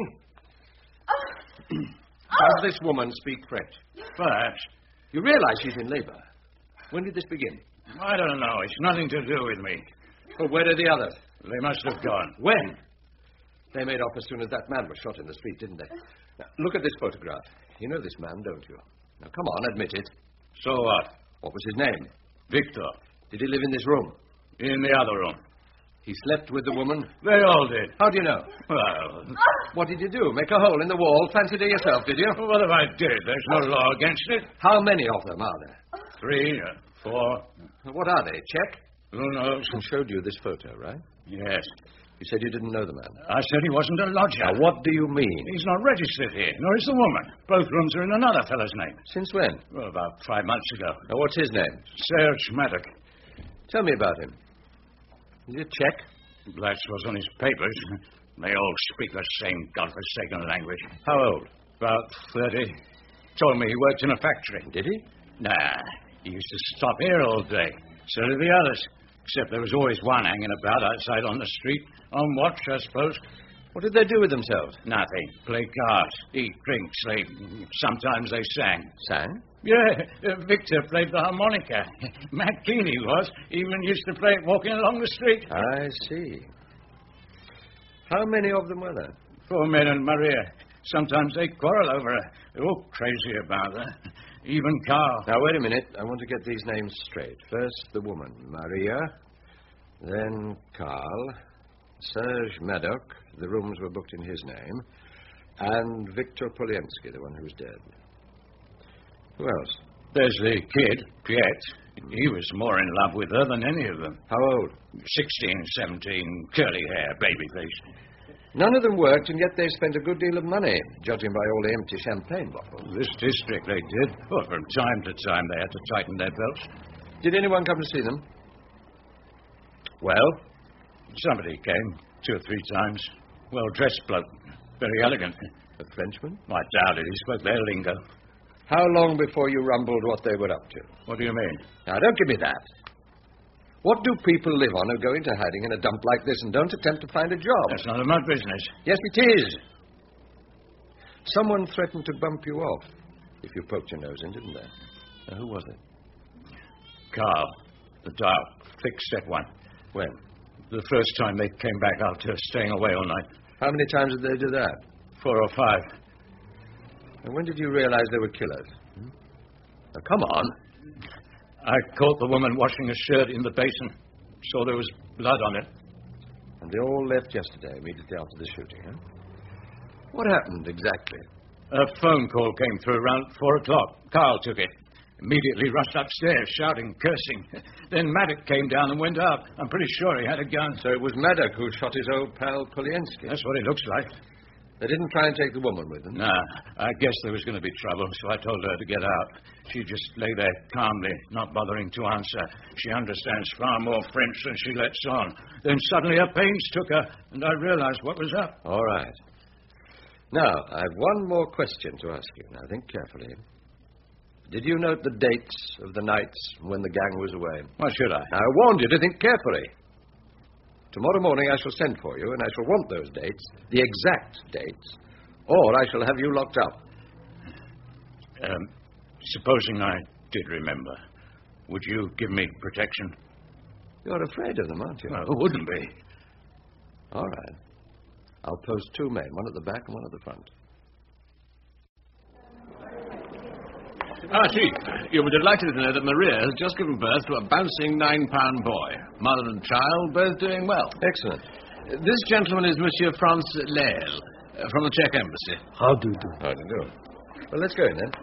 [SPEAKER 5] Does this woman speak French?
[SPEAKER 4] Perhaps.
[SPEAKER 5] You realize she's in labor. When did this begin?
[SPEAKER 4] I don't know. It's nothing to do with me.
[SPEAKER 5] Well, where are the others?
[SPEAKER 4] They must have gone.
[SPEAKER 5] When? They made off as soon as that man was shot in the street, didn't they? Now, look at this photograph. You know this man, don't you? Now, come on, admit it.
[SPEAKER 4] So what?
[SPEAKER 5] What was his name?
[SPEAKER 4] Victor.
[SPEAKER 5] Did he live in this room?
[SPEAKER 4] In the other room.
[SPEAKER 5] He slept with the woman?
[SPEAKER 4] They all did.
[SPEAKER 5] How do you know?
[SPEAKER 4] Well...
[SPEAKER 5] What did you do? Make a hole in the wall? Fancied it yourself, did you?
[SPEAKER 4] What if I did? There's no law against it.
[SPEAKER 5] How many of them are there?
[SPEAKER 4] Three, uh, four.
[SPEAKER 5] What are they? Check?
[SPEAKER 4] Who knows?
[SPEAKER 5] I showed you this photo, right?
[SPEAKER 4] Yes.
[SPEAKER 5] You said you didn't know the man.
[SPEAKER 4] I said he wasn't a lodger.
[SPEAKER 5] Now, what do you mean?
[SPEAKER 4] He's not registered here, nor is the woman. Both rooms are in another fellow's name.
[SPEAKER 5] Since when?
[SPEAKER 4] Well, about five months ago.
[SPEAKER 5] Now, what's his name?
[SPEAKER 4] Serge Maddock.
[SPEAKER 5] Tell me about him. Is it check?
[SPEAKER 4] That's what's on his papers. They all speak the same godforsaken language.
[SPEAKER 5] How old?
[SPEAKER 4] About thirty. Told me he worked in a factory.
[SPEAKER 5] Did he?
[SPEAKER 4] Nah. He used to stop here all day. So did the others. Except there was always one hanging about outside on the street. On watch, I suppose.
[SPEAKER 5] What did they do with themselves?
[SPEAKER 4] Nothing. Play cards, eat drinks. They sometimes they sang.
[SPEAKER 5] Sang?
[SPEAKER 4] Yeah, uh, Victor played the harmonica. Matt Keeney was. Even used to play it walking along the street.
[SPEAKER 5] I see. How many of them were there?
[SPEAKER 4] Four men and Maria. Sometimes they quarrel over her. They're all crazy about her. Even Carl.
[SPEAKER 5] Now, wait a minute. I want to get these names straight. First, the woman, Maria. Then Carl. Serge Maddock. The rooms were booked in his name. And Victor Poliensky, the one who's dead. Who else?
[SPEAKER 4] There's the kid, Piet. He was more in love with her than any of them.
[SPEAKER 5] How old?
[SPEAKER 4] Sixteen, seventeen, curly hair, baby face.
[SPEAKER 5] None of them worked, and yet they spent a good deal of money, judging by all the empty champagne bottles.
[SPEAKER 4] This district they did. Well, from time to time they had to tighten their belts.
[SPEAKER 5] Did anyone come to see them?
[SPEAKER 4] Well, somebody came two or three times. Well-dressed bloke. Very elegant.
[SPEAKER 5] A Frenchman?
[SPEAKER 4] I doubt it. He spoke their lingo.
[SPEAKER 5] How long before you rumbled what they were up to?
[SPEAKER 4] What do you mean?
[SPEAKER 5] Now, don't give me that. What do people live on who go into hiding in a dump like this and don't attempt to find a job?
[SPEAKER 4] That's none of my business.
[SPEAKER 5] Yes, it is. Someone threatened to bump you off if you poked your nose in, didn't they? Now, who was it?
[SPEAKER 4] Carl. The dark, thick-set one.
[SPEAKER 5] When?
[SPEAKER 4] The first time they came back after staying away all night.
[SPEAKER 5] How many times did they do that?
[SPEAKER 4] Four or five.
[SPEAKER 5] And when did you realize they were killers? Hmm? Now, come on.
[SPEAKER 4] I caught the woman washing a shirt in the basin. Saw there was blood on it.
[SPEAKER 5] And they all left yesterday, immediately after the shooting, huh? What happened exactly?
[SPEAKER 4] A phone call came through around four o'clock. Carl took it. Immediately rushed upstairs, shouting, cursing. Then Maddock came down and went out. I'm pretty sure he had a gun.
[SPEAKER 5] So it was Maddock who shot his old pal Poliensky?
[SPEAKER 4] That's what it looks like.
[SPEAKER 5] They didn't try and take the woman with them?
[SPEAKER 4] Nah, I guess there was going to be trouble, so I told her to get out. She just lay there calmly, not bothering to answer. She understands far more French than she lets on. Then suddenly her pains took her, and I realized what was up.
[SPEAKER 5] All right. Now, I've one more question to ask you. Now, think carefully. Did you note the dates of the nights when the gang was away?
[SPEAKER 9] Why should I?
[SPEAKER 5] I warned you to think carefully. Tomorrow morning I shall send for you, and I shall want those dates, the exact dates, or I shall have you locked up.
[SPEAKER 4] Um, supposing I did remember, would you give me protection?
[SPEAKER 5] You're afraid of them, aren't you?
[SPEAKER 4] Well, who wouldn't be?
[SPEAKER 5] All right. I'll post two men, one at the back and one at the front.
[SPEAKER 9] Ah, Chief, you'll be delighted to know that Maria has just given birth to a bouncing nine-pound boy. Mother and child both doing well.
[SPEAKER 5] Excellent.
[SPEAKER 9] This gentleman is Monsieur Franz Lehl, uh, from the Czech Embassy.
[SPEAKER 13] How do you do?
[SPEAKER 5] How do you do? Well, let's go in, then.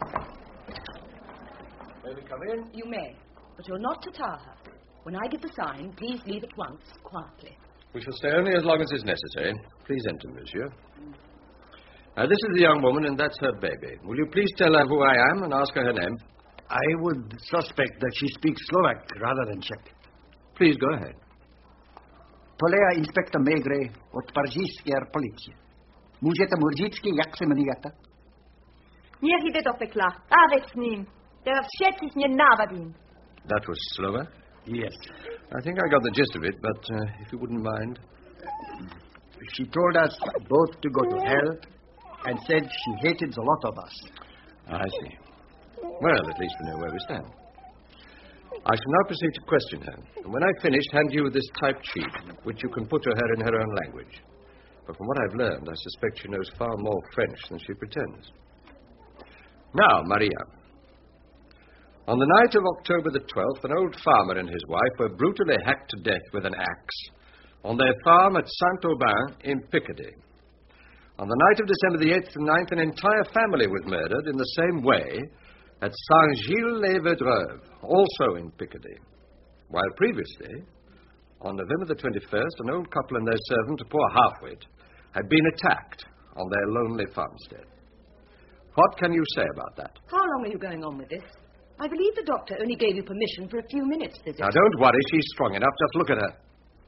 [SPEAKER 5] May we come in?
[SPEAKER 14] You may, but you're not to tell her. When I give the sign, please leave at once, quietly.
[SPEAKER 5] We shall stay only as long as is necessary. Please enter, monsieur. Now, this is the young woman, and that's her baby. Will you please tell her who I am and ask her her name?
[SPEAKER 15] I would suspect that she speaks Slovak rather than Czech.
[SPEAKER 5] Please go ahead.
[SPEAKER 15] Polea Inspektor Megre od pařížské policie. Můžete mu říct, jak se jmenujete?
[SPEAKER 12] Niech idę do pekla. Avec z nim. Teraz všetkých nenávadím.
[SPEAKER 5] That was Slovak?
[SPEAKER 15] Yes.
[SPEAKER 5] I think I got the gist of it, but uh, if you wouldn't mind.
[SPEAKER 15] She told us both to go to hell and said she hated the lot of us.
[SPEAKER 5] I see. Well, at least we know where we stand. I shall now proceed to question her. And when I've finished, hand you this typed sheet, which you can put to her in her own language. But from what I've learned, I suspect she knows far more French than she pretends. Now, Maria. On the night of October the twelfth, an old farmer and his wife were brutally hacked to death with an axe on their farm at Saint-Aubin in Picardy. On the night of December the eighth and ninth, an entire family was murdered in the same way at Saint-Gilles-les-Vedreuves, also in Picardy. While previously, on November the twenty-first, an old couple and their servant, a poor half-wit, had been attacked on their lonely farmstead. What can you say about that?
[SPEAKER 14] How long are you going on with this? I believe the doctor only gave you permission for a few minutes' visit.
[SPEAKER 5] Now, don't worry. She's strong enough. Just look at her.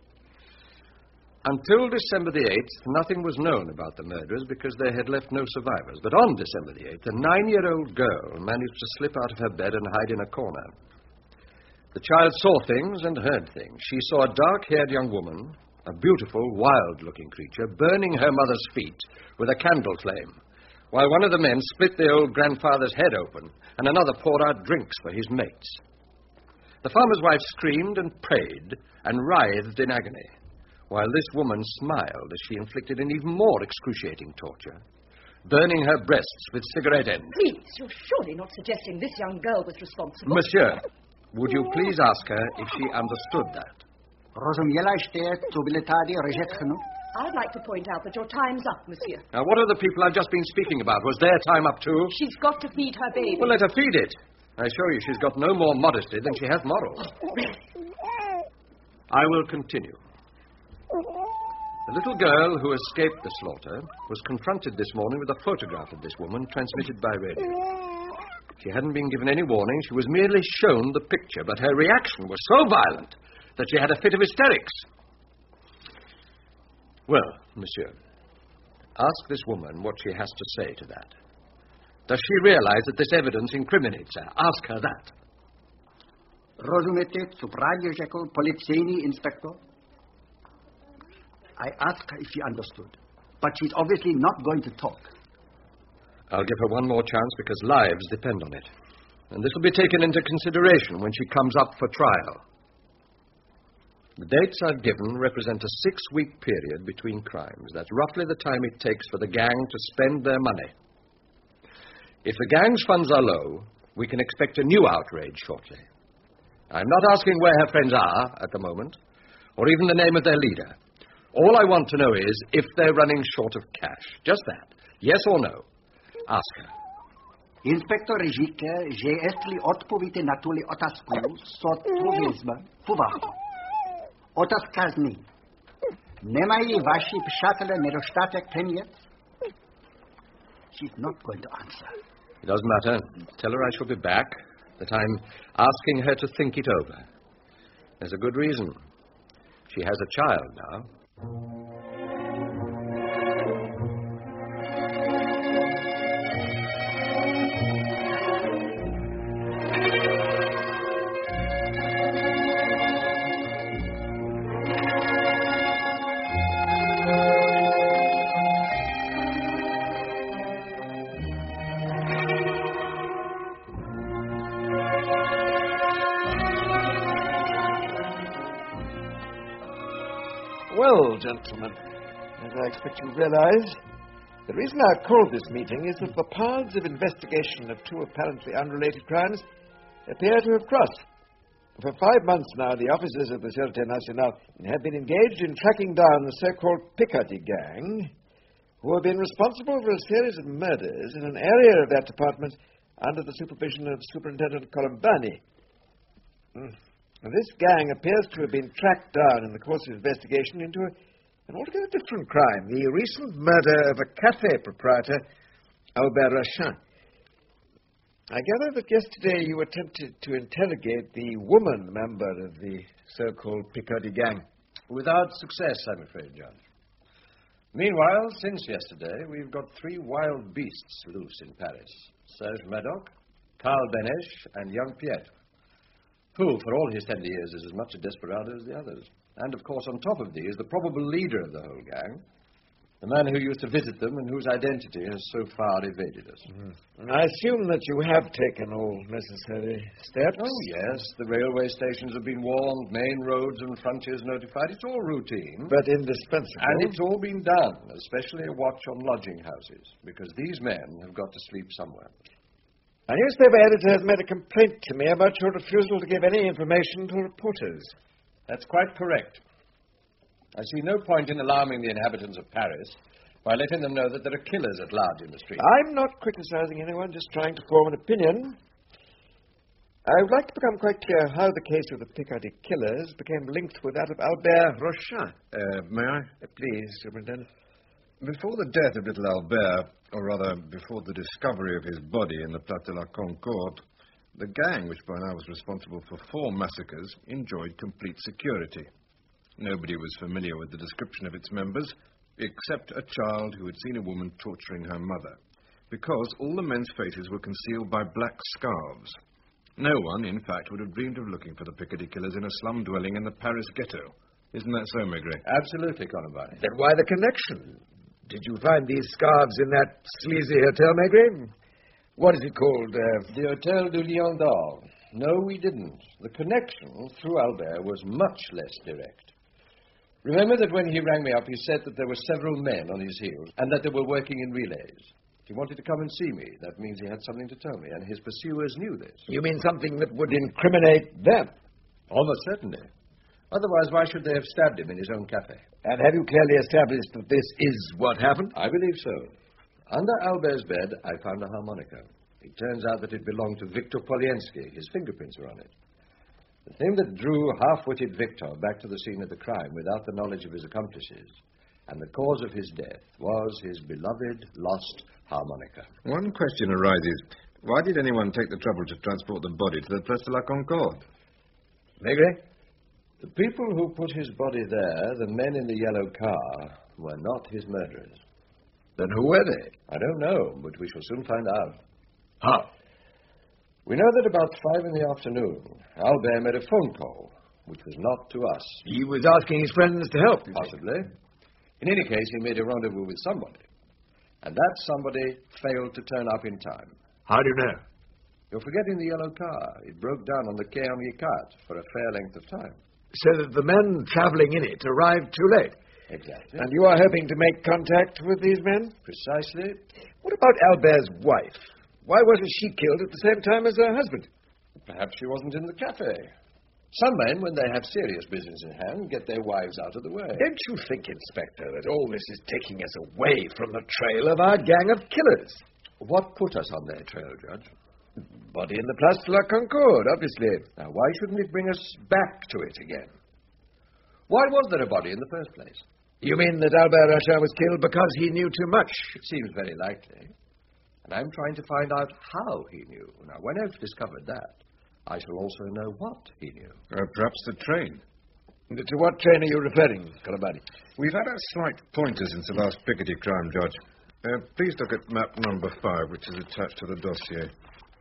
[SPEAKER 5] Until December the eighth, nothing was known about the murderers because they had left no survivors. But on December the eighth, a nine-year-old girl managed to slip out of her bed and hide in a corner. The child saw things and heard things. She saw a dark-haired young woman, a beautiful, wild-looking creature, burning her mother's feet with a candle flame, while one of the men split the old grandfather's head open and another poured out drinks for his mates. The farmer's wife screamed and prayed and writhed in agony, while this woman smiled as she inflicted an even more excruciating torture, burning her breasts with cigarette ends.
[SPEAKER 14] Please, you're surely not suggesting this young girl was responsible.
[SPEAKER 5] Monsieur, would you please ask her if she understood that?
[SPEAKER 14] I'd like to point out that your time's up, monsieur.
[SPEAKER 5] Now, what are the people I've just been speaking about? Was their time up too?
[SPEAKER 14] She's got to feed her baby.
[SPEAKER 5] Well, let her feed it. I assure you she's got no more modesty than she has morals. I will continue. The little girl who escaped the slaughter was confronted this morning with a photograph of this woman transmitted by radio. She hadn't been given any warning. She was merely shown the picture, but her reaction was so violent that she had a fit of hysterics. Well, monsieur, ask this woman what she has to say to that. Does she realize that this evidence incriminates her? Ask her that.
[SPEAKER 15] Rozumíte, co právě řekl policejní inspektor? I asked her if she understood, but she's obviously not going to talk.
[SPEAKER 5] I'll give her one more chance because lives depend on it. And this will be taken into consideration when she comes up for trial. The dates I've given represent a six-week period between crimes. That's roughly the time it takes for the gang to spend their money. If the gang's funds are low, we can expect a new outrage shortly. I'm not asking where her friends are at the moment, or even the name of their leader. All I want to know is if they're running short of cash. Just that. Yes or no. Ask her.
[SPEAKER 15] Inspektor říká, že jestli odpovíte na tuhle otázku, so to vezme v úvahu. Otázka zní. Nemají vaši přátelé nedostatek peněz? She's not going to answer.
[SPEAKER 5] It doesn't matter. Tell her I shall be back, that I'm asking her to think it over. There's a good reason. She has a child now.
[SPEAKER 2] Well, gentlemen, as I expect you realize, the reason I called this meeting is that the paths of investigation of two apparently unrelated crimes appear to have crossed. For five months now, the officers of the Sûreté Nationale have been engaged in tracking down the so-called Picardy gang, who have been responsible for a series of murders in an area of that department under the supervision of Superintendent Colombani. Mm. This gang appears to have been tracked down in the course of investigation into a, an altogether different crime, the recent murder of a cafe proprietor, Albert Rachin. I gather that yesterday you attempted to interrogate the woman member of the so-called Picardy gang.
[SPEAKER 5] Without success, I'm afraid, Judge. Meanwhile, since yesterday, we've got three wild beasts loose in Paris. Serge Madoc, Carl Benesch, and young Piet, who, for all his tender years, is as much a desperado as the others. And, of course, on top of these, the probable leader of the whole gang, the man who used to visit them and whose identity has so far evaded us.
[SPEAKER 2] Mm-hmm. I assume that you have taken all necessary steps.
[SPEAKER 5] Oh, yes. The railway stations have been warned, main roads and frontiers notified. It's all routine.
[SPEAKER 2] But indispensable.
[SPEAKER 5] And it's all been done, especially a watch on lodging houses, because these men have got to sleep somewhere.
[SPEAKER 2] A newspaper editor has made a complaint to me about your refusal to give any information to reporters.
[SPEAKER 5] That's quite correct. I see no point in alarming the inhabitants of Paris by letting them know that there are killers at large in the street.
[SPEAKER 2] I'm not criticizing anyone, just trying to form an opinion. I would like to become quite clear how the case of the Picardy killers became linked with that of Albert Rachin.
[SPEAKER 8] Uh, may I?
[SPEAKER 2] Uh, please, Superintendent.
[SPEAKER 8] Before the death of little Albert, or rather, before the discovery of his body in the Place de la Concorde, the gang, which by now was responsible for four massacres, enjoyed complete security. Nobody was familiar with the description of its members, except a child who had seen a woman torturing her mother, because all the men's faces were concealed by black scarves. No one, in fact, would have dreamed of looking for the Picardy killers in a slum dwelling in the Paris ghetto. Isn't that so, Maigret?
[SPEAKER 5] Absolutely, Colombani.
[SPEAKER 2] Then why the connection? Did you find these scarves in that sleazy hotel, Maigret? What is it called? Uh...
[SPEAKER 5] The Hotel du Lion d'Or. No, we didn't. The connection through Albert was much less direct. Remember that when he rang me up, he said that there were several men on his heels and that they were working in relays. If he wanted to come and see me, that means he had something to tell me, and his pursuers knew this.
[SPEAKER 2] You mean something that would incriminate them?
[SPEAKER 5] Almost certainly. Otherwise, why should they have stabbed him in his own cafe?
[SPEAKER 2] And have you clearly established that this is what happened?
[SPEAKER 5] I believe so. Under Albert's bed, I found a harmonica. It turns out that it belonged to Victor Poliensky. His fingerprints were on it. The thing that drew half-witted Victor back to the scene of the crime without the knowledge of his accomplices, and the cause of his death, was his beloved, lost harmonica.
[SPEAKER 8] One question arises. Why did anyone take the trouble to transport the body to the Place de la Concorde?
[SPEAKER 2] Maigret?
[SPEAKER 5] The people who put his body there, the men in the yellow car, were not his murderers.
[SPEAKER 2] Then who were they?
[SPEAKER 5] I don't know, but we shall soon find out.
[SPEAKER 2] How?
[SPEAKER 5] We know that about five in the afternoon, Albert made a phone call, which was not to us.
[SPEAKER 2] He was asking his friends to help.
[SPEAKER 5] Possibly. In any case, he made a rendezvous with somebody. And that somebody failed to turn up in time.
[SPEAKER 2] How do you know?
[SPEAKER 5] You're forgetting the yellow car. It broke down on the Quai Henri quatre for a fair length of time.
[SPEAKER 2] So that the men travelling in it arrived too late?
[SPEAKER 5] Exactly.
[SPEAKER 2] And you are hoping to make contact with these men?
[SPEAKER 5] Precisely.
[SPEAKER 2] What about Albert's wife? Why wasn't she killed at the same time as her husband?
[SPEAKER 5] Perhaps she wasn't in the cafe. Some men, when they have serious business in hand, get their wives out of the way.
[SPEAKER 2] Don't you think, Inspector, that all this is taking us away from the trail of our gang of killers?
[SPEAKER 5] What put us on their trail, Judge?
[SPEAKER 2] Body in the Place de la Concorde, obviously.
[SPEAKER 5] Now, why shouldn't it bring us back to it again? Why was there a body in the first place?
[SPEAKER 2] You mean that Albert Rachin was killed because he knew too much?
[SPEAKER 5] It seems very likely. And I'm trying to find out how he knew. Now, when I've discovered that, I shall also know what he knew.
[SPEAKER 8] Uh, perhaps the train.
[SPEAKER 2] To what train are you referring, Colombani?
[SPEAKER 8] We've had a slight pointer since the last Picardy crime, Judge. Uh, please look at map number five, which is attached to the dossier.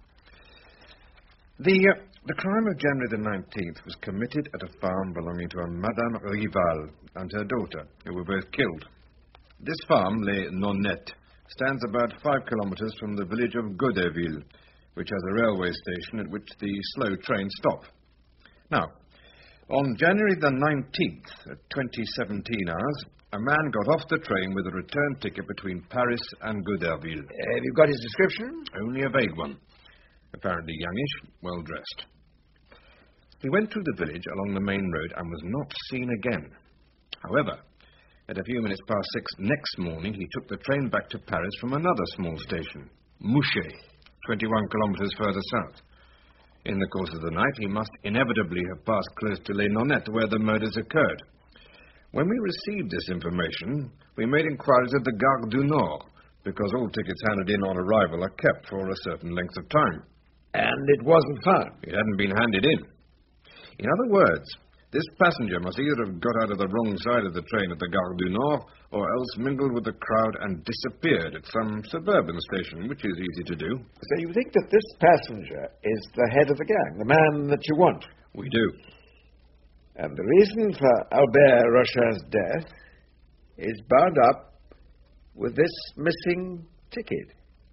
[SPEAKER 8] The, uh, the crime of January the nineteenth was committed at a farm belonging to a Madame Rival and her daughter, who were both killed. This farm, Les Nonnettes, stands about five kilometres from the village of Godeville, which has a railway station at which the slow trains stop. Now,
[SPEAKER 5] On January the nineteenth, at twenty seventeen hours, a man got off the train with a return ticket between Paris and Goderville.
[SPEAKER 2] Uh, have you got his description?
[SPEAKER 5] Only a vague one. Apparently youngish, well-dressed. He went through the village along the main road and was not seen again. However, at a few minutes past six next morning, he took the train back to Paris from another small station, Mouchet, twenty-one kilometres further south. In the course of the night, he must inevitably have passed close to Les Nonettes, where the murders occurred. When we received this information, we made inquiries at the Gare du Nord, because all tickets handed in on arrival are kept for a certain length of time.
[SPEAKER 2] And it wasn't found?
[SPEAKER 5] It hadn't been handed in. In other words, this passenger must either have got out of the wrong side of the train at the Gare du Nord, or else mingled with the crowd and disappeared at some suburban station, which is easy to do.
[SPEAKER 2] So you think that this passenger is the head of the gang, the man that you want?
[SPEAKER 5] We do.
[SPEAKER 2] And the reason for Albert Rochat's death is bound up with this missing ticket.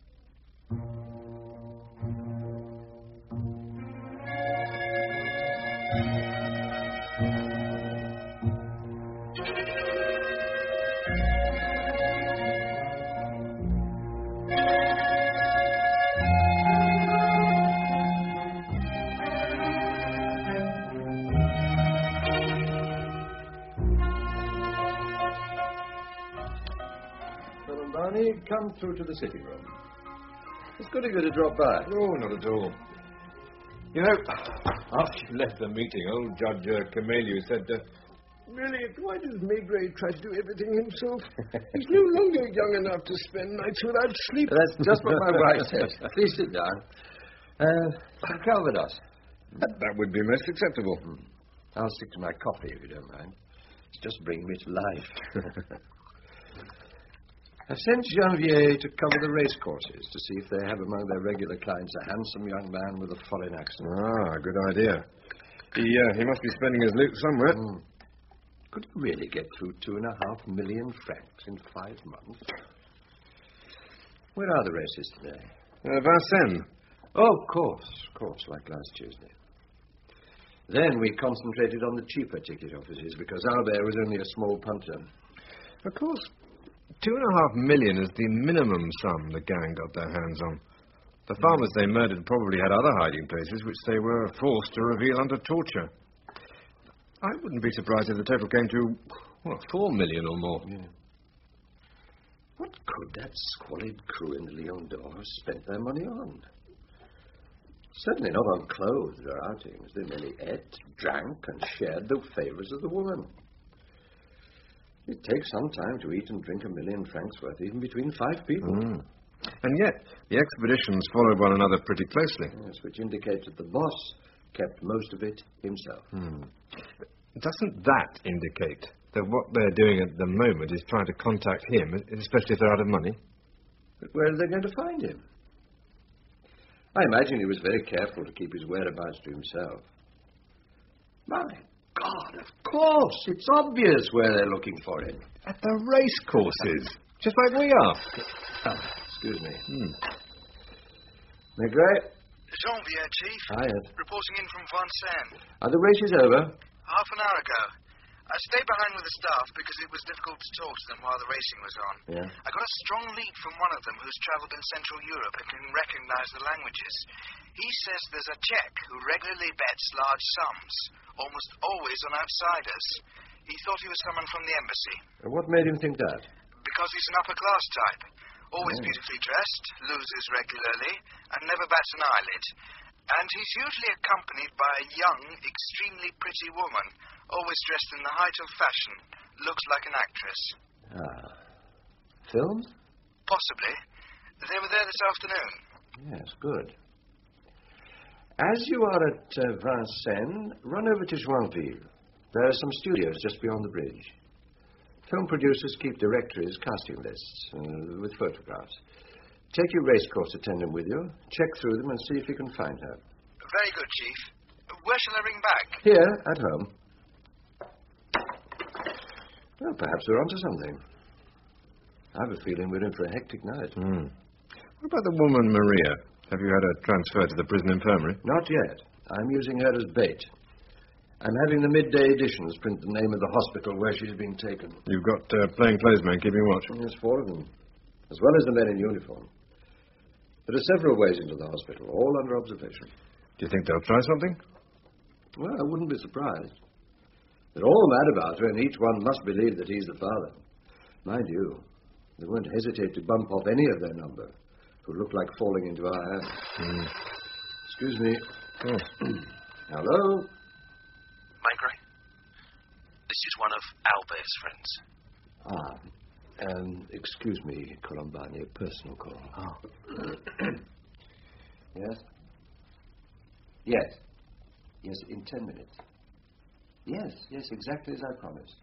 [SPEAKER 5] Come through to the sitting room. It's good of you to drop by.
[SPEAKER 2] No, not at all.
[SPEAKER 5] You know, after you left the meeting, old Judge uh, Cameliu said, uh,
[SPEAKER 2] really, why does Maigret try to do everything himself? He's no longer young enough to spend nights without sleep.
[SPEAKER 5] That's just what my wife says. Please sit down. Uh, Calvados.
[SPEAKER 2] That, that would be most acceptable.
[SPEAKER 5] Mm. I'll stick to my coffee, if you don't mind. It's just bringing me to life. I've sent Janvier to cover the race courses to see if they have among their regular clients a handsome young man with a foreign accent.
[SPEAKER 2] Ah, good idea. He, uh, he must be spending his loot somewhere.
[SPEAKER 5] Mm. Could he really get through two and a half million francs in five months? Where are the races today?
[SPEAKER 2] Uh, Vincennes.
[SPEAKER 5] Oh, of course, of course, like last Tuesday. Then we concentrated on the cheaper ticket offices because Albert was only a small punter.
[SPEAKER 2] Of course. Two and a half million is the minimum sum the gang got their hands on. The farmers they murdered probably had other hiding places which they were forced to reveal under torture. I wouldn't be surprised if the total came to, what, four million or more.
[SPEAKER 5] Yeah. What could that squalid crew in the Lion d'Or have spent their money on? Certainly not on clothes or outings. They merely ate, drank, and shared the favours of the woman. It takes some time to eat and drink a million francs worth, even between five people.
[SPEAKER 2] Mm. And yet, the expeditions followed one another pretty closely.
[SPEAKER 5] Yes, which indicates that the boss kept most of it himself.
[SPEAKER 2] Hmm. Doesn't that indicate that what they're doing at the moment is trying to contact him, especially if they're out of money?
[SPEAKER 5] But where are they going to find him? I imagine he was very careful to keep his whereabouts to himself. My God, of course. It's obvious where they're looking for him.
[SPEAKER 2] At the race courses. Just like we are.
[SPEAKER 5] Oh, excuse me.
[SPEAKER 2] Hmm.
[SPEAKER 5] Maigret?
[SPEAKER 10] Janvier, Chief.
[SPEAKER 5] Hiya.
[SPEAKER 10] Reporting in from Vincennes.
[SPEAKER 5] Are the races over?
[SPEAKER 10] Half an hour ago. I stayed behind with the staff because it was difficult to talk to them while the racing was on.
[SPEAKER 5] Yeah.
[SPEAKER 10] I got a strong lead from one of them who's travelled in Central Europe and can recognize the languages. He says there's a Czech who regularly bets large sums, almost always on outsiders. He thought he was someone from the embassy.
[SPEAKER 5] What made him think that?
[SPEAKER 10] Because he's an upper-class type. Always
[SPEAKER 5] Oh.
[SPEAKER 10] beautifully dressed, loses regularly, and never bats an eyelid. And he's usually accompanied by a young, extremely pretty woman, always dressed in the height of fashion, looks like an actress.
[SPEAKER 5] Ah. Filmed?
[SPEAKER 10] Possibly. They were there this afternoon.
[SPEAKER 5] Yes, good. As you are at uh, Vincennes, run over to Joinville. There are some studios just beyond the bridge. Film producers keep directories, casting lists, uh, with photographs. Take your racecourse attendant with you, check through them, and see if you can find her.
[SPEAKER 10] Very good, Chief. Where shall I ring back?
[SPEAKER 5] Here, at home. Well, perhaps we're onto something. I have a feeling we're in for a hectic night.
[SPEAKER 2] Hmm. What about the woman, Maria? Have you had her transferred to the prison infirmary?
[SPEAKER 5] Not yet. I'm using her as bait. I'm having the midday editions print the name of the hospital where she's been taken.
[SPEAKER 8] You've got uh, plainclothesmen keeping watch?
[SPEAKER 5] There's four of them, as well as the men in uniform. There are several ways into the hospital, all under observation.
[SPEAKER 8] Do you think they'll try something?
[SPEAKER 5] Well, I wouldn't be surprised. They're all mad about her, and each one must believe that he's the father. Mind you, they won't hesitate to bump off any of their number who look like falling into our hands.
[SPEAKER 8] Mm.
[SPEAKER 5] Excuse me.
[SPEAKER 8] Oh.
[SPEAKER 5] Hello?
[SPEAKER 6] Maigret? This is one of Albert's friends.
[SPEAKER 5] Ah, um, excuse me, Colombani, a personal call.
[SPEAKER 15] Oh.
[SPEAKER 5] Yes? Yes. Yes, in ten minutes. Yes, yes, exactly as I promised.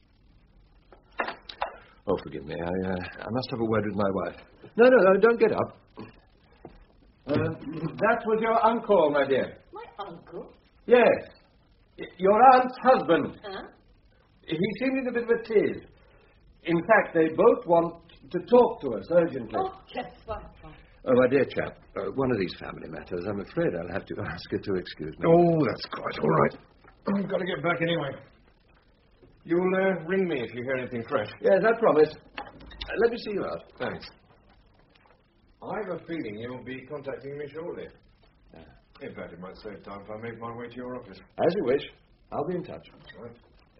[SPEAKER 5] Oh, forgive me. I, uh, I must have a word with my wife. No, no, no, don't get up. Uh, that was your uncle, my dear.
[SPEAKER 14] My uncle?
[SPEAKER 5] Yes. Y- Your aunt's husband.
[SPEAKER 14] Huh?
[SPEAKER 5] He seemed in a bit of a tease. In fact, they both want to talk to us urgently.
[SPEAKER 14] Oh, yes, fine, fine.
[SPEAKER 5] Oh, my dear chap, uh, one of these family matters. I'm afraid I'll have to ask you to excuse me.
[SPEAKER 8] Oh, that's quite all right. I've got to get back anyway. You'll uh, ring me if you hear anything fresh.
[SPEAKER 5] Yes, I promise. Uh, let me see you out.
[SPEAKER 8] Thanks. I've a feeling you'll be contacting me shortly.
[SPEAKER 5] Yeah.
[SPEAKER 8] In fact, it might save time if I make my way to your office.
[SPEAKER 5] As you wish. I'll be in touch.
[SPEAKER 8] Right.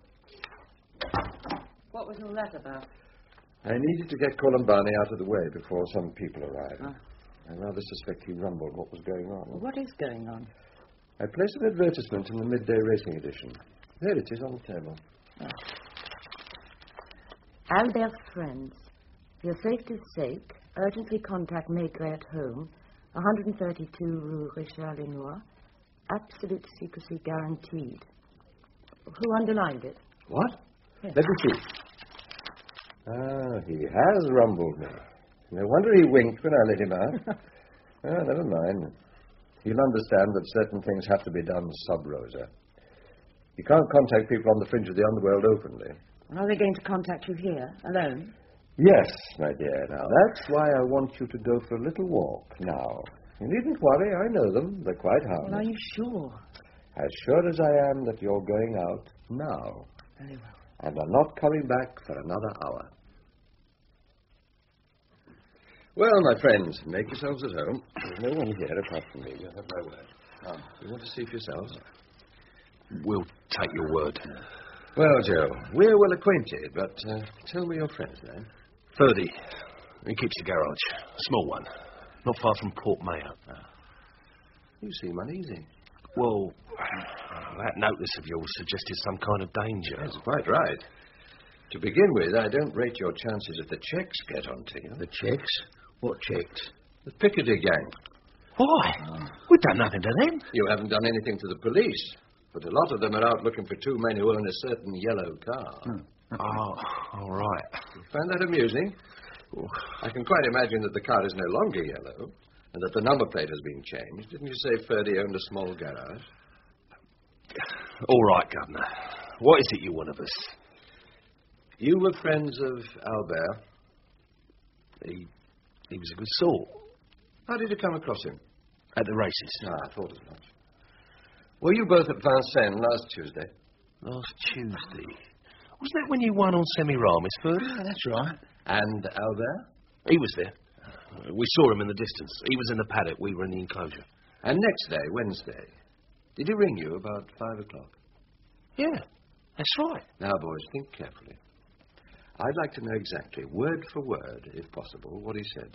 [SPEAKER 14] What was all that about?
[SPEAKER 5] I needed to get Colombani out of the way before some people arrived.
[SPEAKER 14] Oh.
[SPEAKER 5] I rather suspect he rumbled what was going on.
[SPEAKER 14] What is going on?
[SPEAKER 5] I placed an advertisement in the midday racing edition. There it is on the table.
[SPEAKER 14] Oh. Albert's friends. For your safety's sake, urgently contact Maigret at home, one thirty-two Rue Richard Lenoir. Absolute secrecy guaranteed. Who underlined it?
[SPEAKER 5] What?
[SPEAKER 14] Yes.
[SPEAKER 5] Let me see. Ah, he has rumbled me. No wonder he winked when I let him out. Ah, never mind. He'll understand that certain things have to be done sub rosa. You can't contact people on the fringe of the underworld openly.
[SPEAKER 14] Are they going to contact you here, alone?
[SPEAKER 5] Yes, my dear. Now, that's why I want you to go for a little walk now. You needn't worry. I know them. They're quite harmless.
[SPEAKER 14] Well, are you sure?
[SPEAKER 5] As sure as I am that you're going out now.
[SPEAKER 14] Very well.
[SPEAKER 5] And are not coming back for another hour. Well, my friends, make yourselves at home. There's no one here apart from me. You'll have my word. Now, you want to see for yourselves?
[SPEAKER 3] We'll take your word.
[SPEAKER 5] Well, Joe, we're well acquainted, but uh, tell me your friend's name.
[SPEAKER 3] Ferdy. He keeps a garage. Small one. Not far from Port Mayo.
[SPEAKER 5] Ah. You seem uneasy.
[SPEAKER 3] Well, that notice of yours suggested some kind of danger.
[SPEAKER 5] That's quite right. To begin with, I don't rate your chances if the checks get onto you.
[SPEAKER 11] The checks? What checks?
[SPEAKER 5] The Piccadilly gang.
[SPEAKER 3] Why? Oh. We've done nothing to them.
[SPEAKER 5] You haven't done anything to the police, but a lot of them are out looking for two men who own a certain yellow car.
[SPEAKER 3] Hmm. Oh, all right.
[SPEAKER 5] You find that amusing? I can quite imagine that the car is no longer yellow, and that the number plate has been changed. Didn't you say Ferdy owned a small garage?
[SPEAKER 3] All right, Governor. What is it you want of us?
[SPEAKER 5] You were friends of Albert.
[SPEAKER 3] He, he was a good sort.
[SPEAKER 5] How did you come across him?
[SPEAKER 3] At the races.
[SPEAKER 5] Ah, I thought as much. Were you both at Vincennes last Tuesday?
[SPEAKER 3] Last Tuesday? Wasn't that when you won on Semiramis, Ferdy?
[SPEAKER 11] Yeah, that's right.
[SPEAKER 5] And Albert?
[SPEAKER 3] He was there. We saw him in the distance. He was in the paddock. We were in the enclosure.
[SPEAKER 5] And next day, Wednesday, did he ring you about five o'clock?
[SPEAKER 3] Yeah, that's right.
[SPEAKER 5] Now, boys, think carefully. I'd like to know exactly, word for word, if possible, what he said.